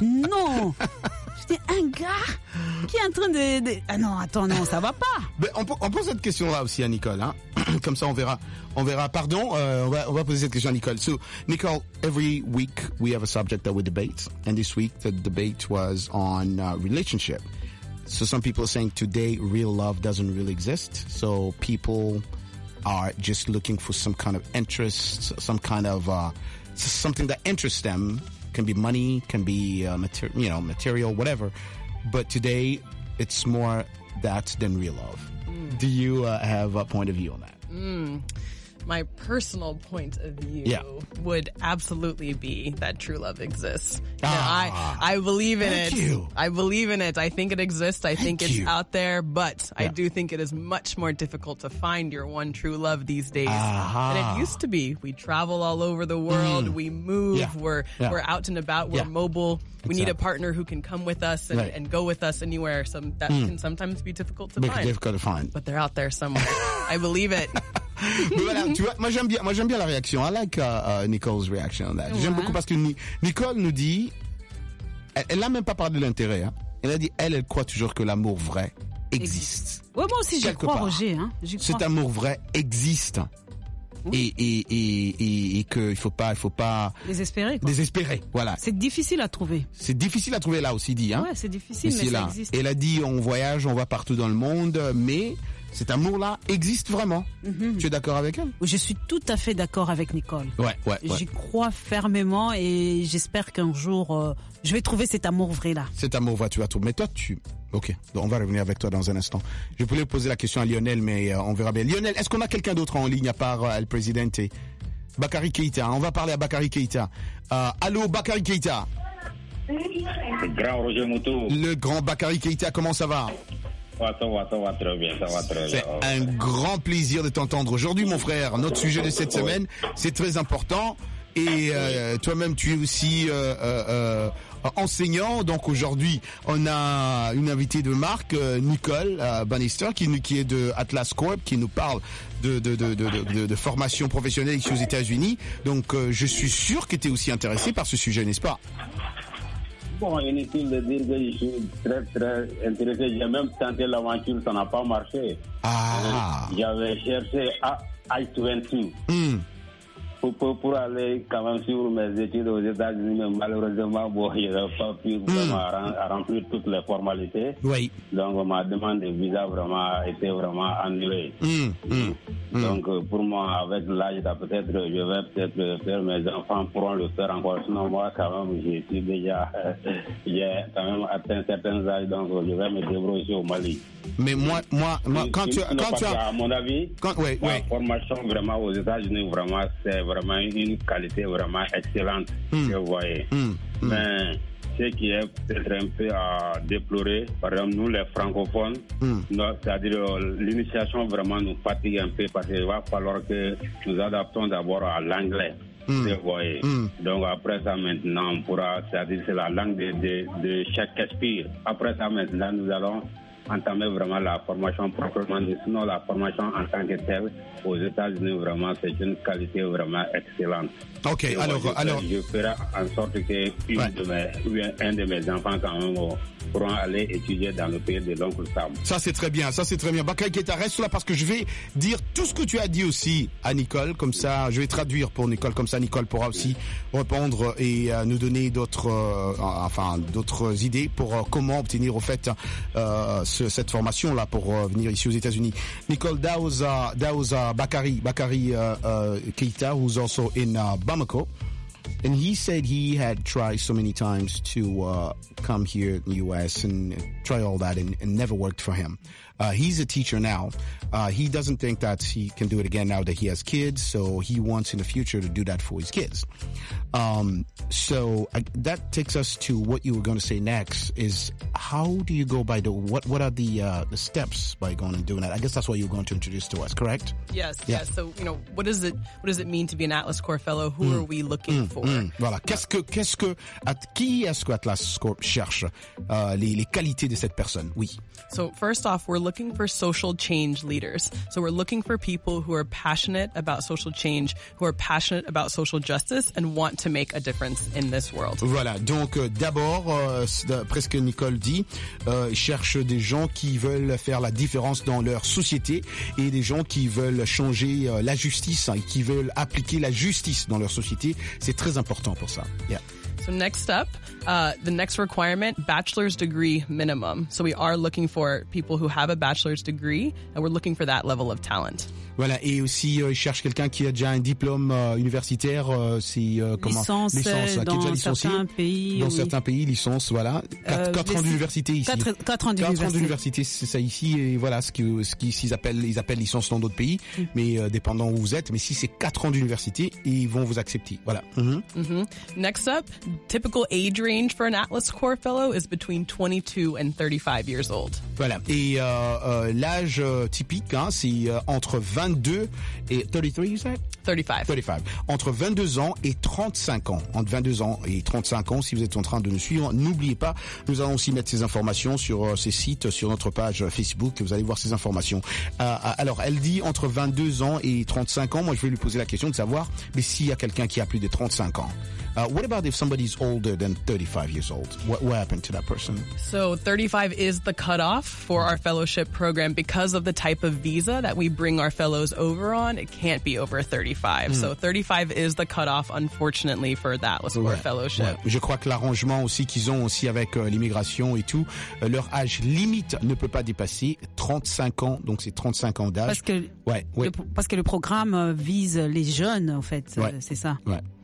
Non. J'étais un gars qui est en train de, de... Ah non, attends, non, ça va pas. Ben, on, po- on pose cette question-là aussi à Nicole, hein. Comme ça, on verra. On verra. Pardon, euh, on, va, on va poser cette question à Nicole. So, Nicole, every week we have a subject that we debate, and this week the debate was on uh, relationship. So some people are saying today real love doesn't really exist. So people are just looking for some kind of interest, some kind of uh, something that interests them. Can be money, can be uh, mater- you know material, whatever. But today it's more that than real love. Do you uh, have a point of view on that? Mm. My personal point of view Yeah. would absolutely be that true love exists. You know, Ah. I I believe in Thank it. you. I believe in it. I think it exists. I think it's you. out there, but I Yeah. do think it is much more difficult to find your one true love these days Aha. than it used to be. We travel all over the world. Mm. We move. Yeah. We're Yeah. we're out and about. We're Yeah. mobile. We need a Exactly. partner who can come with us and, Right. and go with us anywhere. Some that Mm. can sometimes be difficult to Make it find. difficult to find. But they're out there somewhere. I believe it. Mais voilà, tu vois, moi j'aime bien, moi j'aime bien la réaction. I like uh, uh, Nicole's reaction on that. J'aime Ouais. beaucoup parce que Ni- Nicole nous dit, elle, elle n'a même pas parlé de l'intérêt. Hein. Elle a dit, elle, elle croit toujours que l'amour vrai existe. Ouais, moi aussi, j'y Quelque crois, part. Roger. Hein. J'y crois. Cet amour vrai existe. Et, et, et, et, et qu'il faut pas, il faut pas Désespéré, quoi. désespérer. Voilà. C'est difficile à trouver. C'est difficile à trouver là aussi dit. Hein. Ouais, c'est difficile, mais c'est ça là. existe. Et elle a dit, on voyage, on va partout dans le monde, mais cet amour-là existe vraiment. Mhm. Tu es d'accord avec elle? Je suis tout à fait d'accord avec Nicole. Ouais, ouais, ouais. J'y crois fermement et j'espère qu'un jour, euh, je vais trouver cet amour vrai là. Cet amour va, tu vas trouver. Mais toi, tu... Ok, donc on va revenir avec toi dans un instant. Je voulais poser la question à Lionel, mais euh, on verra bien. Lionel, est-ce qu'on a quelqu'un d'autre en ligne à part euh, El Presidente? Bakary Keïta. On va parler à Bakary Keïta. Euh, allô, Bakary Keïta. Grand Roger Moutou. Le grand Bakary Keïta, comment ça va? Ouais, ça va, ça va très bien, ça va très bien. C'est un grand plaisir de t'entendre aujourd'hui, mon frère. Notre sujet de cette semaine, c'est très important. Et euh, toi-même, tu es aussi euh, euh, euh, enseignant. Donc aujourd'hui, on a une invitée de marque, euh, Nicole euh, Bannister, qui, qui est de Atlas Corp, qui nous parle de, de, de, de, de, de formation professionnelle ici aux États-Unis. Donc euh, je suis sûr que tu es aussi intéressé par ce sujet, n'est-ce pas? Bon, inutile de dire que je suis très très intéressé. J'ai même tenté l'aventure, ça n'a pas marché. Ah. J'avais cherché I vingt-deux. Mm. Pour, pour, pour aller quand même suivre mes études aux États-Unis, mais malheureusement, bon, je n'ai pas pu vraiment mm. remplir toutes les formalités. Oui. Donc, ma demande de visa vraiment a été vraiment annulée. Mm. Mm. Donc, pour moi, avec l'âge, peut-être, je vais peut-être faire, mes enfants pourront le faire encore. Sinon, moi, quand même, je suis déjà, j'ai quand même atteint certains âges, donc je vais me débrouiller au Mali. Mais moi, moi, moi quand tu, quand tu as... À mon avis, quand, ouais, la ouais. formation vraiment aux États-Unis, vraiment, c'est vraiment une qualité vraiment excellente, mm. que vous voyez. Mm. Mais ce qui est peut-être un peu à déplorer, par exemple, nous les francophones, mm. c'est-à-dire l'initiation vraiment nous fatigue un peu parce qu'il va falloir que nous adaptons d'abord à l'anglais. Mm. Vous voyez. Mm. Donc après ça maintenant, on pourra, c'est-à-dire c'est la langue de, de, de Shakespeare. Après ça maintenant, nous allons entamer vraiment la formation proprement dit. Sinon, la formation en tant que telle, aux États-Unis, vraiment, c'est une qualité vraiment excellente. Ok, et alors, moi, je, alors... je ferai en sorte que une ouais. de mes, un de mes enfants, quand même, pourront aller étudier dans le pays de l'oncle Sam. Ça, c'est très bien, ça, c'est très bien. Bakary Keïta, reste là parce que je vais dire tout ce que tu as dit aussi à Nicole, comme ça, je vais traduire pour Nicole, comme ça, Nicole pourra aussi répondre et euh, nous donner d'autres, euh, enfin, d'autres idées pour euh, comment obtenir, au fait, euh, ce, cette formation-là pour euh, venir ici aux États-Unis. Nicole, that was, uh, that was uh, Bakary, Bakary uh, uh, Keïta, who's also in uh, Bamako. And he said he had tried so many times to uh, come here in the U S and try all that and, and never worked for him. Uh, he's a teacher now. Uh, he doesn't think that he can do it again now that he has kids, so he wants in the future to do that for his kids. Um, so I, that takes us to what you were going to say next is how do you go by the, what, what are the, uh, the steps by going and doing that? I guess that's what you were going to introduce to us, correct? Yes, yeah. yes. So, you know, what does it, what does it mean to be an Atlas Corp fellow? Who mm. are we looking mm. for? Mm. Voilà. Qu'est-ce que, qu'est-ce que, at, qui est-ce que Atlas Corp cherche, euh, les, les qualités de cette personne? Oui. So first off, we're looking for social change leaders. So we're looking for people who are passionate about social change, who are passionate about social justice and want to make a difference in this world. Voilà. Donc euh, d'abord, euh, d'après ce que Nicole dit, euh, cherche des gens qui veulent faire la différence dans leur société et des gens qui veulent changer euh, la justice, hein, qui veulent appliquer la justice dans leur société. C'est très important pour ça. Yeah. So next up, uh, the next requirement, bachelor's degree minimum. So we are looking for people who have a bachelor's degree and we're looking for that level of talent. Voilà, et aussi euh, il cherche quelqu'un qui a déjà un diplôme euh, universitaire, euh, c'est euh, comment licence, licence euh, qui est déjà dans licencié certains pays, dans oui. certains pays, licence, voilà, quatre, euh, quatre ans d'université ici, quatre, quatre ans d'université, d'université, c'est ça ici, et voilà ce qui, ce qui, s'ils appellent, ils appellent licence dans d'autres pays, mm. mais euh, dépendant où vous êtes, mais si c'est quatre ans d'université, ils vont vous accepter, voilà. Mm-hmm. Mm-hmm. Next up, typical age range for an Atlas Corp fellow is between twenty-two and thirty-five years old. Voilà, et euh, euh, l'âge euh, typique, hein, c'est euh, entre vingt-deux et thirty-three, you said? thirty-five. thirty-five. Entre vingt-deux ans et trente-cinq ans. Entre vingt-deux ans et trente-cinq ans, si vous êtes en train de nous suivre, n'oubliez pas, nous allons aussi mettre ces informations sur euh, ces sites, sur notre page Facebook. Vous allez voir ces informations. Euh, alors, elle dit entre vingt-deux ans et trente-cinq ans. Moi, je vais lui poser la question de savoir, mais s'il y a quelqu'un qui a plus de trente-cinq ans. Uh, what about if somebody's older than thirty-five years old? What, what happened to that person? So thirty-five is the cutoff for our fellowship program because of the type of visa that we bring our fellows over on. It can't be over thirty-five. Mm. So thirty-five is the cutoff, unfortunately, for the Atlas Corp ouais, fellowship. Ouais. Je crois que l'arrangement aussi qu'ils ont aussi avec euh, l'immigration et tout, euh, leur âge limite ne peut pas dépasser trente-cinq ans. Donc c'est trente-cinq ans d'âge. Parce que, ouais, ouais. Le, parce que le programme vise les jeunes, en fait. Ouais. C'est ça. Ouais.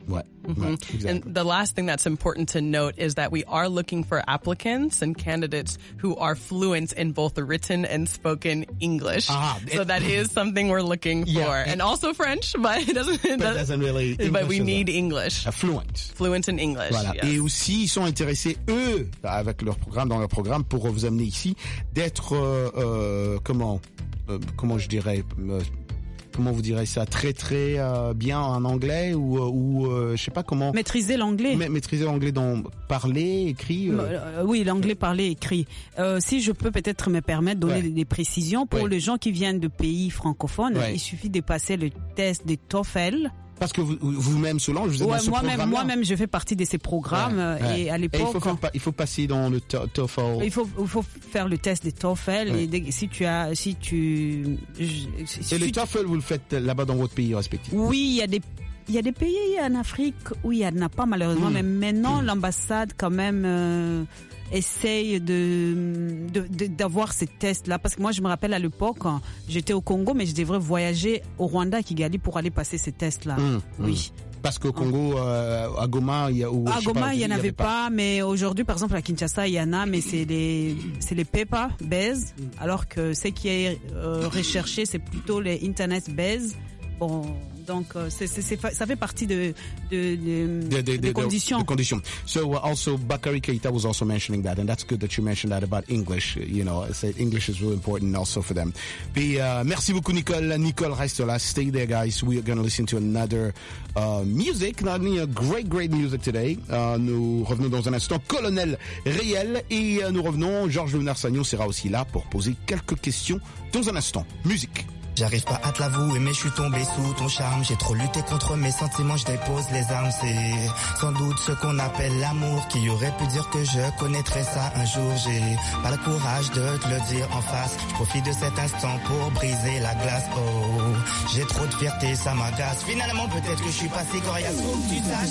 Ouais. Mhm. ouais, exactly. And the last thing that's important to note is that we are looking for applicants and candidates who are fluent in both the written and spoken English. Ah, so that is something we're looking for. Yeah, and also French, but it doesn't, But it doesn't really but we English as need well. English. Uh, fluent. Fluent in English. Voilà. yes. Et aussi, ils sont intéressés, eux, avec leur programme, dans leur programme, pour vous amener ici, d'être, euh, euh, comment, euh, comment je dirais, euh, comment vous direz ça, très très euh, bien en anglais ou, ou euh, je sais pas comment. Maîtriser l'anglais. Ma- maîtriser l'anglais dans parler, écrit. euh. Euh, oui, l'anglais parlé, écrit. Euh, si je peux peut-être me permettre de donner Ouais. des, des précisions pour Ouais. les gens qui viennent de pays francophones, Ouais. il suffit de passer le test de TOEFL. Parce que vous, vous-même, Solange, vous êtes Ouais, dans ce moi-même, programme. moi-même, je fais partie de ces programmes Ouais, ouais. et à Et il l'époque. faut, faire pa- il faut passer dans le to- TOEFL. Il faut, il faut faire le test des TOEFL Ouais. et dès- si tu as, si tu, je- si Et le tu- TOEFL, vous le faites là-bas dans votre pays respectif. oui, il y a des, il y a des pays en Afrique où il y en a pas malheureusement, Mm. mais maintenant l'ambassade quand même euh, essaye de, de, de- d'avoir ces tests-là parce que moi je me rappelle à l'époque quand j'étais au Congo, mais je devrais voyager au Rwanda à Kigali pour aller passer ces tests-là. Hum, Oui. hum. Parce qu'au Congo, euh, à Goma, il y a. Ou, À je sais Goma, pas, il y en avait avait pas, mais aujourd'hui, par exemple, à Kinshasa, il y en a, mais c'est les, c'est les PEPA, Base, alors que ce qui est euh, recherché, c'est plutôt les Internet Base. Bon, donc euh, c'est, c'est, c'est fa- ça fait partie de, de, de, The, the, des the, the, conditions. the condition. So uh, also Bakary Keita was also mentioning that, and that's good that you mentioned that about English. You know, I said English is really important also for them. Puis, uh, merci beaucoup Nicole. Nicole reste là. Stay there, guys. We are going to listen to another uh, music. Not only a great, great music today. Uh, nous revenons dans un instant. Colonel Réel et uh, nous revenons. Georges Léonard Sagnon sera aussi là pour poser quelques questions dans un instant. Musique. J'arrive pas à te l'avouer mais je suis tombé sous ton charme. J'ai trop lutté contre mes sentiments, je dépose les armes. C'est sans doute ce qu'on appelle l'amour. Qui aurait pu dire que je connaîtrais ça un jour. J'ai pas le courage de te le dire en face. Je profite de cet instant pour briser la glace. Oh, j'ai trop de fierté, ça m'agace. Finalement peut-être que je suis pas si coriace. Faut que tu saches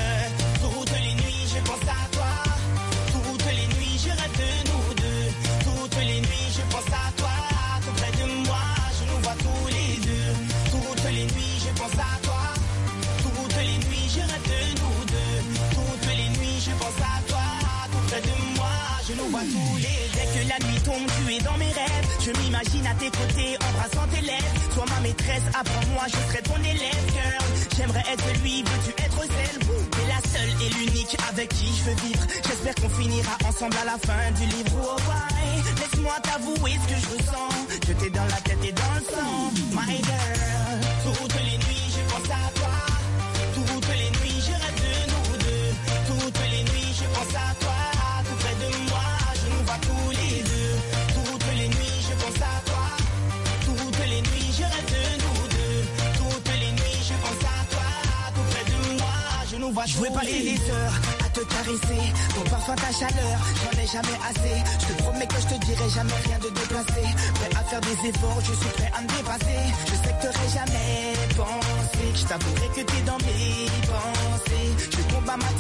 que toutes les nuits je pense à toi. Toutes les nuits je rêve de nous deux. Toutes les nuits je pense à toi. Tout près de moi. Tous les deux, toutes les nuits je pense à toi. Toutes les nuits je rêve de nous deux. Toutes les nuits je pense à toi. Tout près de moi, je nous vois tous les deux. Dès que la nuit tombe, tu es dans mes rêves. Je m'imagine à tes côtés, embrassant tes lèvres. Sois ma maîtresse, apprends-moi, je serai ton élève. Girl, j'aimerais être lui, veux-tu être celle? T'es la seule et l'unique avec qui je veux vivre. J'espère qu'on finira ensemble à la fin du livre. Oh, ouais. Laisse-moi t'avouer ce que je ressens. Je t'ai dans la tête et dans le sang, my girl. Toutes les nuits je pense à toi. Toutes les nuits je rêve de nous deux. Toutes les nuits je pense à toi. Tout près de moi, je nous vois tous les deux. Toutes les nuits je pense à toi. Toutes les nuits je rêve de nous deux. Toutes les nuits je pense à toi. Tout près de moi, je nous vois tous les deux. Je veux passer des heures à te caresser. Ton parfum, ta chaleur, j'en ai jamais assez. Je te promets que je te dirai jamais rien de déplacé. Prêt à faire des efforts, je suis prêt à me dépasser. Je sais que t'aurais jamais pensé. Je t'avouerai que t'es dans mes pensées. Je combats ma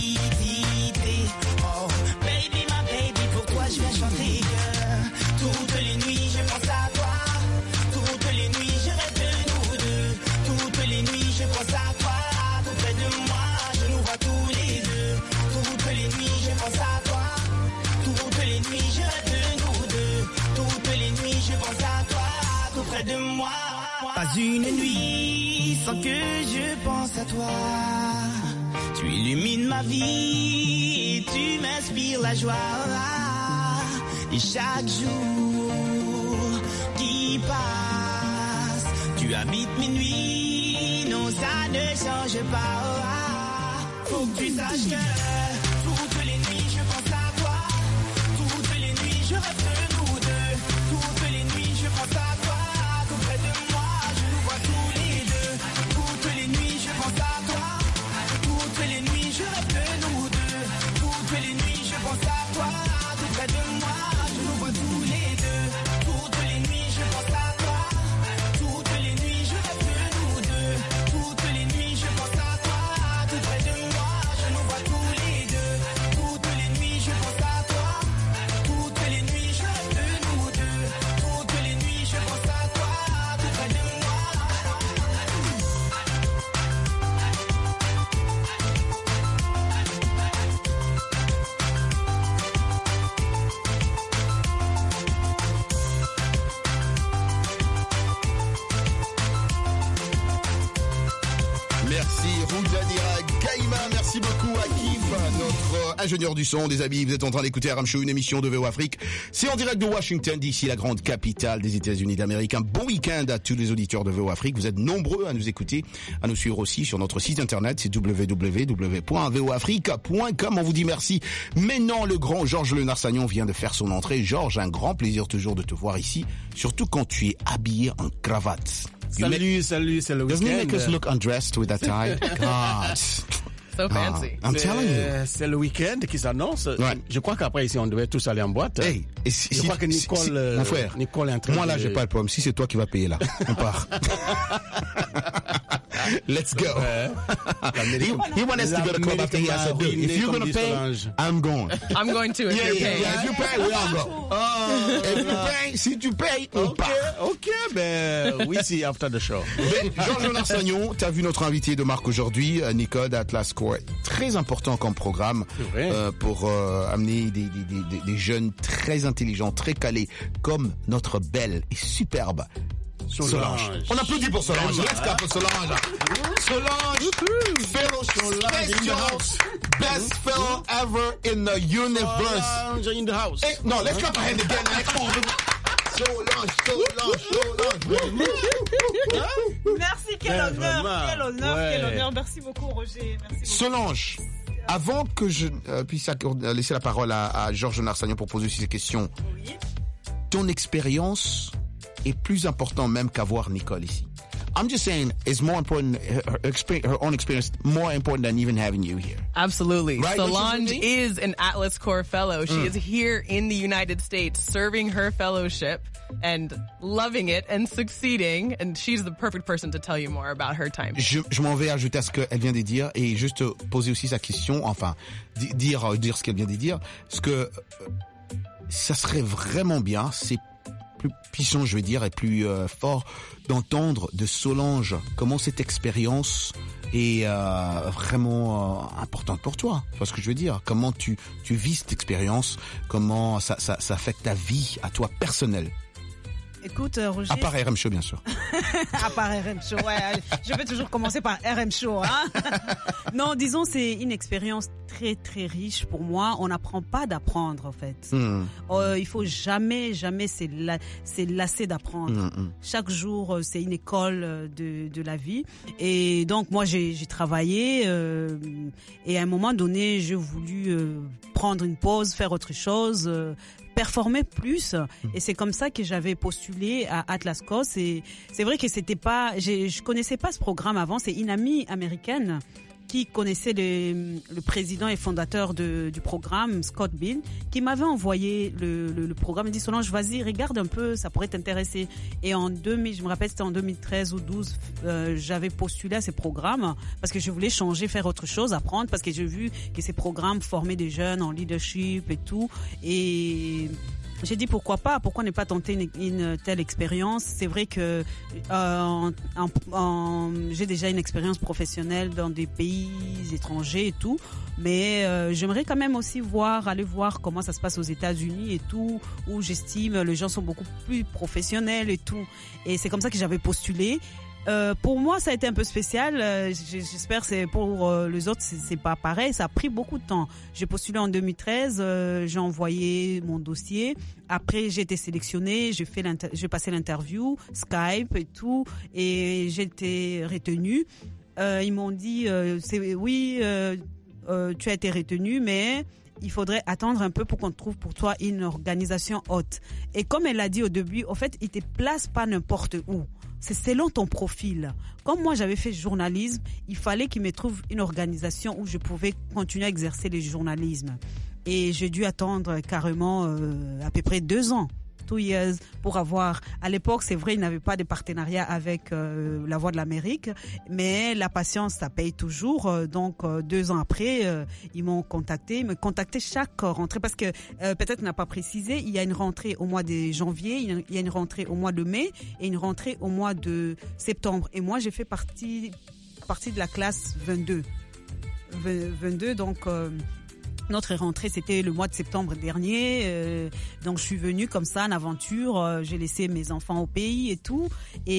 timidité. Oh, baby, ma baby, pour toi je viens chanter. Girl. Toutes les nuits je pense à toi. Toutes les nuits je rêve de nous deux. Toutes les nuits je pense à toi. Tout près de moi, je nous vois tous les deux. Toutes les nuits je pense à toi. Toutes les nuits je rêve de nous deux. Toutes les nuits je pense à toi. Tout près de moi. Pas une nuit sans que je pense à toi. Tu illumines ma vie, tu m'inspires la joie. Et chaque jour qui passe, tu habites mes nuits. Non, ça ne change pas. Faut que tu saches que toutes les nuits je pense à toi. Toutes les nuits je rêve de nous deux. Toutes les nuits je pense à toi. Tout près de moi, je nous vois tous les deux. Toutes les nuits je pense à toi. Toutes les nuits je rêve de nous deux. Toutes les nuits je pense à toi. Tout près de moi, je nous vois tous les deux. Toutes les nuits je pense à toi. Toutes les nuits je rêve de nous deux. Toutes les nuits je pense à toi. Tout près de moi, je nous vois tous les deux. Merci Roujadira Gaïma, merci beaucoup Akif, notre ingénieur du son. Des amis, vous êtes en train d'écouter R M Show, une émission de V O Afrique. C'est en direct de Washington D C, la grande capitale des États-Unis d'Amérique. Un bon week-end à tous les auditeurs de V O Afrique. Vous êtes nombreux à nous écouter, à nous suivre aussi sur notre site internet, c'est w w w point v o afrique point com. On vous dit merci. Maintenant, le grand Georges Lenard-Sagnon vient de faire son entrée. Georges, un grand plaisir toujours de te voir ici, surtout quand tu es habillé en cravate. Salut, salut, c'est le week-end. Doesn't he make us look undressed with that tie? God. So fancy. Ah, I'm telling you. Euh, C'est le week-end qui s'annonce. Ouais. Je crois qu'après ici, on devait tous aller en boîte. Hey, et si, Je si- crois que si- Nicole, si- euh, mon frère, Nicole est en train moi là, de- j'ai pas le problème. Si c'est toi qui vas payer là, on part. Let's go. he, he wants us to go to club after he has to do. If you're gonna pay, I'm going. I'm going to if Yeah, you're yeah, paying. yeah. If you pay, we all go. If you pay, si tu payes, on Ok, part. ok, ben oui, si after the show. Ben, Georges Lenard-Sagnon, tu as vu notre invité de marque aujourd'hui, euh, Nicole Atlas Core. Très important comme programme euh, pour euh, amener des, des, des, des- des jeunes très intelligents, très calés, comme notre belle et superbe Solange. Solange. On applaudit pour Solange. Vraiment, Let's clap for Solange. Solange, fellow Solange in the special, house. best fellow ever in the universe. Solange in the house. Eh, no, let's clap our hand again. Like, come on. Solange, Solange, Solange. Merci, quel Ouais, honneur, vraiment. quel honneur, Ouais. quel honneur. Merci beaucoup, Roger. Merci beaucoup. Solange, avant que je euh, puisse accorder- euh, laisser la parole à, à Georges Lenard-Sagnon pour poser aussi ces questions, ton expérience est plus importante même qu'avoir Nicole ici. I'm just saying, it's more important, her, her, expe- her own experience, more important than even having you here. Absolutely. Right, don't you Solange think? is an Atlas Core Fellow. She Mm. is here in the United States serving her fellowship and loving it and succeeding. And she's the perfect person to tell you more about her time. Je, je m'en vais ajouter à ce qu'elle vient de dire et juste poser aussi sa question, enfin, di- dire, euh, dire ce qu'elle vient de dire, parce que euh, ça serait vraiment bien, c'est plus puissant, je veux dire, et plus euh, fort d'entendre de Solange comment cette expérience est euh, vraiment euh, importante pour toi. Tu vois ce que je veux dire? Comment tu, tu vis cette expérience, comment ça, ça, ça affecte ta vie à toi personnelle. Écoute, euh, Roger. À part R M Show, bien sûr. À part R M Show, ouais. Je vais toujours commencer par R M Show, hein. Non, disons, c'est une expérience très, très riche pour moi. On n'apprend pas d'apprendre, en fait. Hmm. Euh, il faut jamais, jamais se la- se lasser d'apprendre. Mm, mm. Chaque jour, euh, c'est une école euh, de, de la vie. Et donc, moi, j'ai, j'ai travaillé euh, et à un moment donné, j'ai voulu euh, prendre une pause, faire autre chose, euh, performer plus. Et c'est comme ça que j'avais postulé à Atlas Core. C'est, c'est vrai que c'était pas, j'ai, je connaissais pas ce programme avant. C'est une amie américaine qui connaissait le, le président et fondateur de, du programme, Scott Bean, qui m'avait envoyé le, le, le programme. Il dit, Solange, vas-y, regarde un peu, ça pourrait t'intéresser. Et en deux mille, je me rappelle, c'était en deux mille treize ou douze, euh, j'avais postulé à ces programmes parce que je voulais changer, faire autre chose, apprendre, parce que j'ai vu que ces programmes formaient des jeunes en leadership et tout. Et j'ai dit pourquoi pas, pourquoi ne pas tenter une, une telle expérience. C'est vrai que euh, en, en, en, j'ai déjà une expérience professionnelle dans des pays étrangers et tout, mais euh, j'aimerais quand même aussi voir, aller voir comment ça se passe aux États-Unis et tout, où j'estime les gens sont beaucoup plus professionnels et tout. Et c'est comme ça que j'avais postulé. Euh, pour moi, ça a été un peu spécial. Euh, j'espère que c'est pour euh, les autres, c'est, c'est pas pareil. Ça a pris beaucoup de temps. J'ai postulé en deux mille treize. Euh, j'ai envoyé mon dossier. Après, j'ai été sélectionnée. J'ai fait l'inter- j'ai passé l'interview, Skype et tout, et j'ai été retenue. Euh, ils m'ont dit, euh, c'est oui, euh, euh, tu as été retenue, mais il faudrait attendre un peu pour qu'on trouve pour toi une organisation haute. Et comme elle l'a dit au début, en fait, ils te placent pas n'importe où. C'est selon ton profil. Comme moi, j'avais fait journalisme, il fallait qu'ils me trouvent une organisation où je pouvais continuer à exercer le journalisme. Et j'ai dû attendre carrément euh, à peu près deux ans. Two years pour avoir, à l'époque c'est vrai il n'avait pas de partenariat avec euh, La Voix de l'Amérique, mais la patience ça paye toujours, euh, donc euh, deux ans après euh, ils m'ont contacté, ils me contactaient chaque rentrée parce que euh, peut-être on n'a pas précisé, il y a une rentrée au mois de janvier, il y a une rentrée au mois de mai et une rentrée au mois de septembre, et moi j'ai fait partie partie de la classe vingt-deux, vingt-deux donc euh, Notre rentrée, c'était le mois de septembre dernier. Euh, donc, je suis venue comme ça en aventure. Euh, j'ai laissé mes enfants au pays et tout.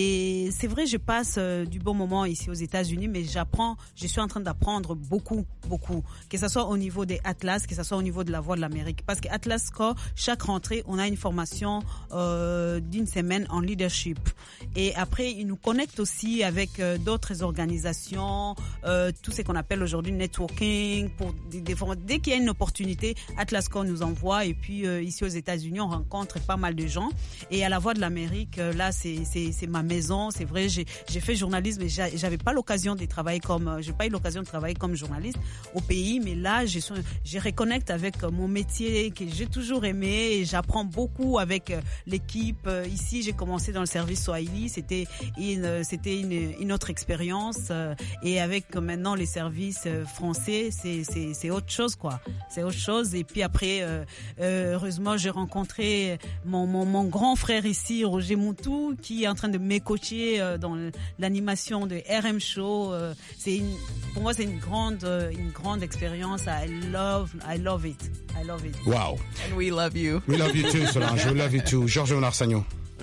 Et c'est vrai, je passe euh, du bon moment ici aux États-Unis, mais j'apprends, je suis en train d'apprendre beaucoup, beaucoup. Que ce soit au niveau des Atlas, que ce soit au niveau de la Voix de l'Amérique. Parce que Atlas Score, chaque rentrée, on a une formation euh, d'une semaine en leadership. Et après, ils nous connectent aussi avec euh, d'autres organisations, euh, tout ce qu'on appelle aujourd'hui networking, pour des, des formations. Dès qu'il y a une opportunité, Atlas Score nous envoie et puis euh, ici aux États-Unis, on rencontre pas mal de gens. Et à la Voix de l'Amérique, euh, là, c'est c'est c'est ma maison. C'est vrai, j'ai j'ai fait journalisme, mais j'avais pas l'occasion de travailler comme, euh, j'ai pas eu l'occasion de travailler comme journaliste au pays. Mais là, je je reconnecte avec euh, mon métier que j'ai toujours aimé et j'apprends beaucoup avec euh, l'équipe. Euh, ici, j'ai commencé dans le service Swahili. C'était une c'était une une autre expérience. Euh, et avec euh, maintenant les services euh, français, c'est c'est c'est autre chose. Quoi, c'est autre chose. Et puis après, euh, euh, heureusement, j'ai rencontré mon, mon mon grand frère ici, Roger Moutou, qui est en train de me coacher euh, dans l'animation de R M Show. Euh, c'est une, pour moi, c'est une grande euh, une grande expérience. I love I love it. I love it. Wow. And we love you. We love you too, Solange. We love you too. Georges Onarsagnon.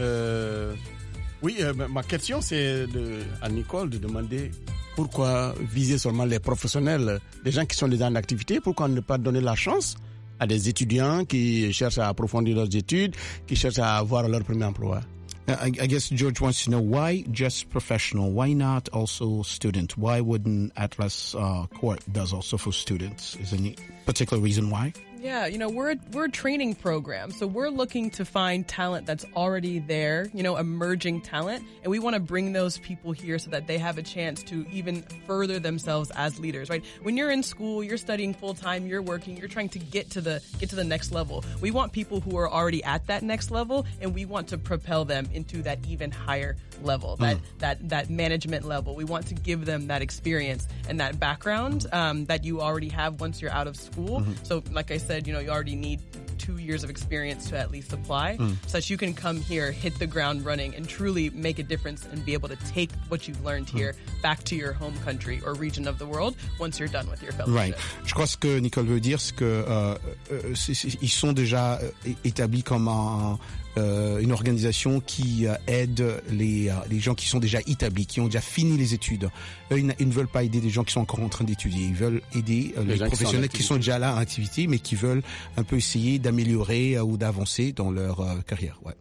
Euh, oui, euh, ma question c'est de, à Nicole de demander pourquoi viser seulement les professionnels, les gens qui sont déjà en activité, pourquoi ne pas donner la chance à des étudiants qui cherchent à approfondir leurs études, qui cherchent à avoir leur premier emploi? I, I guess George wants to know why just professional, why not also student? Why wouldn't Atlas uh, Court does also for students? Is there any particular reason why? Yeah, you know, we're a, we're a training program, so we're looking to find talent that's already there, you know, emerging talent, and we want to bring those people here so that they have a chance to even further themselves as leaders, right? When you're in school, you're studying full time, you're working, you're trying to get to the get to the next level. We want people who are already at that next level, and we want to propel them into that even higher level, that that that management level. We want to give them that experience and that background um, that you already have once you're out of school. Mm-hmm. So, like I said, you know, you already need two years of experience to at least apply, Mm. so that you can come here, hit the ground running, and truly make a difference and be able to take what you've learned here back to your home country or region of the world once you're done with your fellowship. Right. Je crois ce que Nicole veut dire, c'est que euh, euh, c'est- c'est- ils sont déjà euh, établis comme un, euh, une organisation qui euh, aide les, euh, les gens qui sont déjà établis, qui ont déjà fini les études. Eux, ils, n- ils ne veulent pas aider des gens qui sont encore en train d'étudier. Ils veulent aider euh, Les les, gens qui sont en professionnels qui sont, activité. déjà là en activité, mais qui veulent un peu essayer d'améliorer euh, ou d'avancer dans leur euh, carrière. Ouais.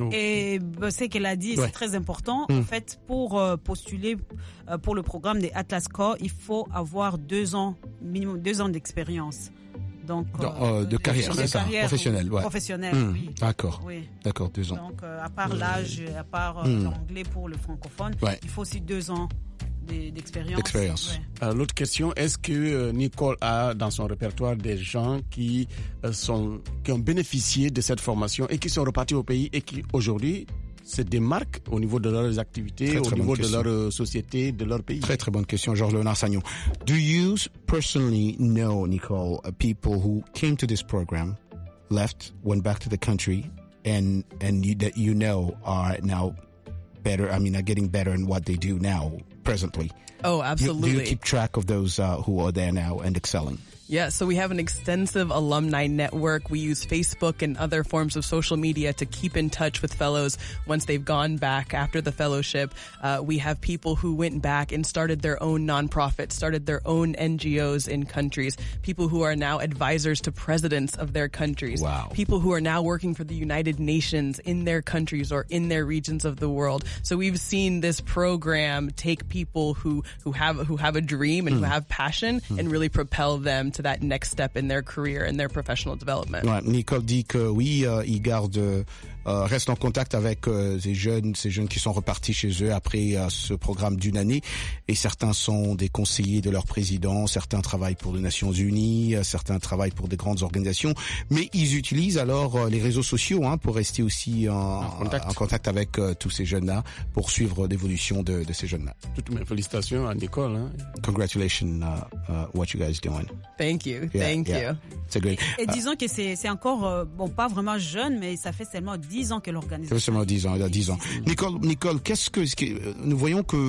Et bah, ce qu'elle a dit, Ouais. c'est très important. Mm. En fait, pour euh, postuler euh, pour le programme des Atlas Core, il faut avoir deux ans, minimum deux ans d'expérience. Donc, Dans, euh, de carrière, c'est ça, carrière, professionnelle, oui, ouais. professionnelle, Hmm, oui. D'accord. Oui. D'accord, deux ans. Donc, euh, à part l'âge, à part euh, Mm. l'anglais pour le francophone, Ouais. il faut aussi deux ans de- d'expérience. D'expérience. Ouais. Alors, l'autre question, est-ce que euh, Nicole a dans son répertoire des gens qui euh, sont qui ont bénéficié de cette formation et qui sont repartis au pays et qui aujourd'hui se démarquent au niveau de leurs activités, Très, au très niveau bonne de question. leur euh, société, de leur pays? Très très bonne question, Georges Léonard Sagnon. Do you personally know, Nicole, uh, people who came to this program, left, went back to the country, and and you, that you know are now better? I mean, are getting better in what they do now, presently. Oh, Do you- absolutely. Do you keep track of those uh, who are there now and excelling? Yeah, so we have an extensive alumni network. We use Facebook and other forms of social media to keep in touch with fellows once they've gone back after the fellowship. Uh, we have people who went back and started their own nonprofits, started their own N G Os in countries, people who are now advisors to presidents of their countries, Wow. people who are now working for the United Nations in their countries or in their regions of the world. So we've seen this program take people who, who have who have a dream and who have passion and really propel them to that next step in their career and their professional development. Ouais, Nicole dit que oui, euh, il garde, euh, reste en contact avec euh, ces jeunes, ces jeunes qui sont repartis chez eux après euh, ce programme d'une année. Et certains sont des conseillers de leur président, certains travaillent pour les Nations Unies, euh, certains travaillent pour des grandes organisations. Mais ils utilisent alors euh, les réseaux sociaux hein, pour rester aussi en, en contact, en contact avec euh, tous ces jeunes-là, pour suivre l'évolution de, de ces jeunes-là. Toutes mes félicitations à Nicole. Hein. Congratulations, uh, uh, what you guys doing. Thank you. Yeah, Thank yeah. you. It's a great. Et disons que c'est c'est encore, euh, bon, pas vraiment jeune, mais ça fait seulement dix ans que Ça l'organisation. fait seulement dix ans, il y a dix ans. Nicole, Nicole, qu'est-ce que, ce que- nous voyons que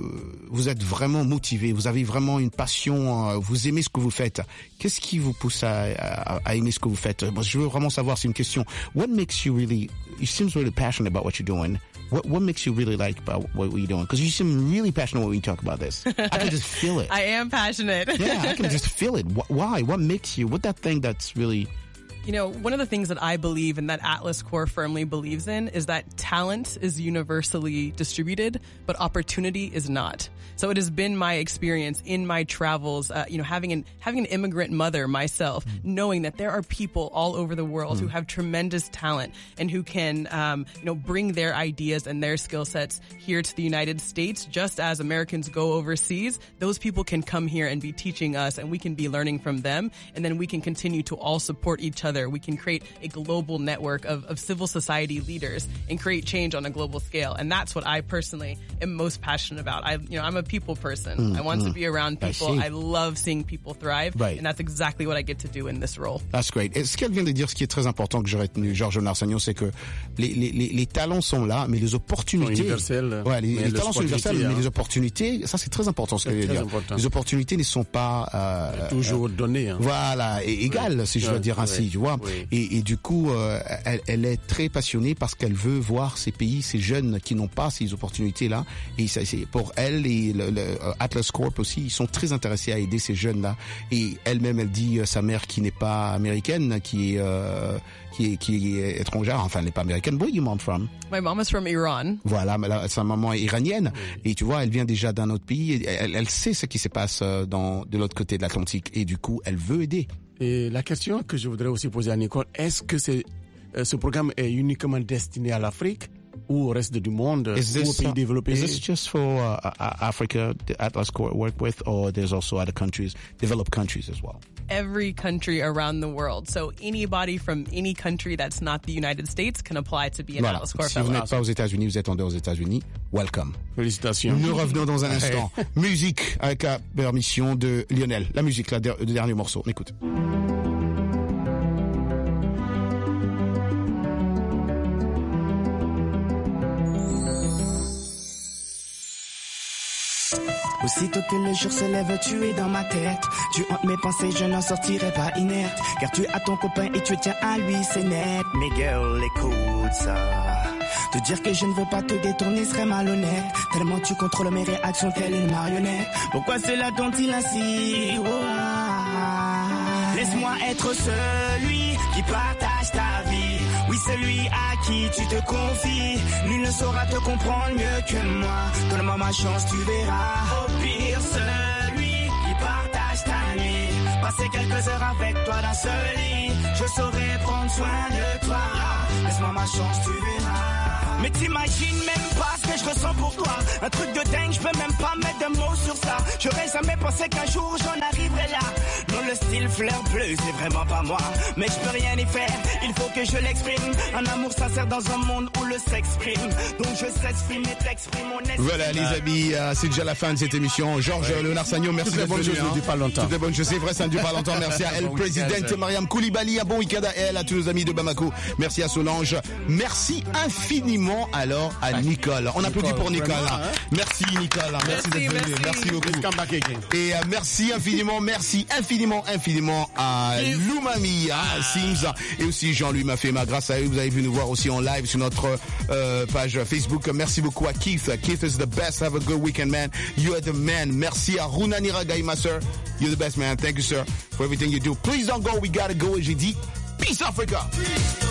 vous êtes vraiment motivé, vous avez vraiment une passion, euh, vous aimez ce que vous faites. Qu'est-ce qui vous pousse à, à, à aimer ce que vous faites? Moi, je veux vraiment savoir, c'est une question. What makes you really, you seem really passionate about what you're doing. What, what makes you really like about what you're doing? Because you seem really passionate when you talk about this. I can just feel it. I am passionate. Yeah, I can just feel it. Wh- Why? What makes you, what that thing that's really... You know, one of the things that I believe and that Atlas Core firmly believes in is that talent is universally distributed, but opportunity is not. So it has been my experience in my travels, uh, you know, having an having an immigrant mother myself, knowing that there are people all over the world who have tremendous talent and who can, um, you know, bring their ideas and their skill sets here to the United States. Just as Americans go overseas, those people can come here and be teaching us, and we can be learning from them, and then we can continue to all support each other. We can create a global network of, of civil society leaders and create change on a global scale. And that's what I personally am most passionate about. I, you know, I'm a people person. Mm, I want mm. to be around I people. see. I love seeing people thrive. Right. And that's exactly what I get to do in this role. That's great. Et ce qu'elle vient de dire, ce qui est très important que j'ai retenu, Georges Narsagnon, c'est que les, les, les, les talents sont là, mais les opportunités... Sont universels. Ouais, les, Mais les les talents sont universels, opportunités, mais hein. les opportunités, ça c'est très important ce C'est qu'elle vient de très dire. important. Les opportunités ne sont pas... Euh, Toujours euh, données. Hein. Voilà, et égales, si je Ouais, veux dire ainsi, ouais, tu vois. oui. Et, et du coup, euh, elle, elle est très passionnée parce qu'elle veut voir ces pays, ces jeunes qui n'ont pas ces opportunités-là. Et ça, c'est pour elle et le, le euh, Atlas Corp aussi, ils sont très intéressés à aider ces jeunes-là. Et elle-même, elle dit euh, sa mère qui n'est pas américaine, qui est euh, qui est qui est étrangère, enfin elle n'est pas américaine. Where you mom from? My mom is from Iran. Voilà, mais là, sa maman est iranienne. Et tu vois, elle vient déjà d'un autre pays. Et elle, elle sait ce qui se passe euh, dans de l'autre côté de l'Atlantique. Et du coup, elle veut aider. Et la question que je voudrais aussi poser à Nicole, est-ce que c'est, euh, ce programme est uniquement destiné à l'Afrique ou au reste du monde, Is ou aux this, pays uh, développés? is this just for uh, uh, Africa, the Atlas Corp work with, or there's also other countries, developed countries as well? Every country around the world. So anybody from any country that's not the United States can apply to be an Voilà. Atlas Core Si vous Fellow. n'êtes pas aux États-Unis, vous êtes en dehors des États-Unis, welcome. Félicitations. Nous revenons dans un instant. Musique avec la permission de Lionel. La musique, là, le dernier morceau. On écoute. Aussitôt que le jour se lève, tu es dans ma tête. Tu hantes mes pensées, je n'en sortirai pas inerte. Car tu as ton copain et tu tiens à lui, c'est net. Mais girl, écoute ça. Te dire que je ne veux pas te détourner serait malhonnête. Tellement tu contrôles mes réactions, telle une marionnette. Pourquoi cela dont-il ainsi? Oh, ah. Laisse-moi être celui qui partage ta vie. Oui, celui à qui tu te confies. Nul ne saura te comprendre mieux que moi. Donne-moi ma chance, tu verras. Au pire, celui qui partage ta nuit. Passer quelques heures avec toi dans ce lit. Je saurai prendre soin de toi. Laisse-moi ma chance, tu verras. Mais t'imagines même pas ce que je ressens pour toi. Un truc de dingue, je peux même pas mettre de mots sur ça. J'aurais jamais pensé qu'un jour j'en arriverais là. Non, le style fleur bleue, c'est vraiment pas moi. Mais je peux rien y faire, il faut que je l'exprime. Un amour sincère dans un monde où le sexe prime. Donc je s'exprime et t'exprime mon esprit. Voilà les amis, euh, c'est déjà la fin de cette émission. Georges Ouais. Léonard Sagnon, merci Toutes les d'être bonnes venu, choses ne hein. durent pas longtemps. Toutes les bonnes choses, c'est vrai, ça ne dure pas longtemps. Merci à elle, Bon présidente week-end. Mariam Koulibaly, un bon week-end à elle, à tous nos amis de Bamako. Merci à Solange. Merci infiniment alors à Nicole. On applaudit pour Nicole. vraiment, hein. hein. Merci Nicole, hein. merci, Merci, d'être venue. merci. Merci beaucoup. Please come back again. Et euh, merci infiniment, merci infiniment, infiniment à Loumami, à Sims et aussi Jean-Louis Mafema. Grâce à eux, vous avez pu nous voir aussi en live sur notre euh, page Facebook. Merci beaucoup à Keith. Keith is the best. Have a good weekend, man. You are the man. Merci à Runa Niragaima, sir. You're the best, man. Thank you, sir, for everything you do. Please don't go. We gotta go. Et j'ai dit, peace Africa.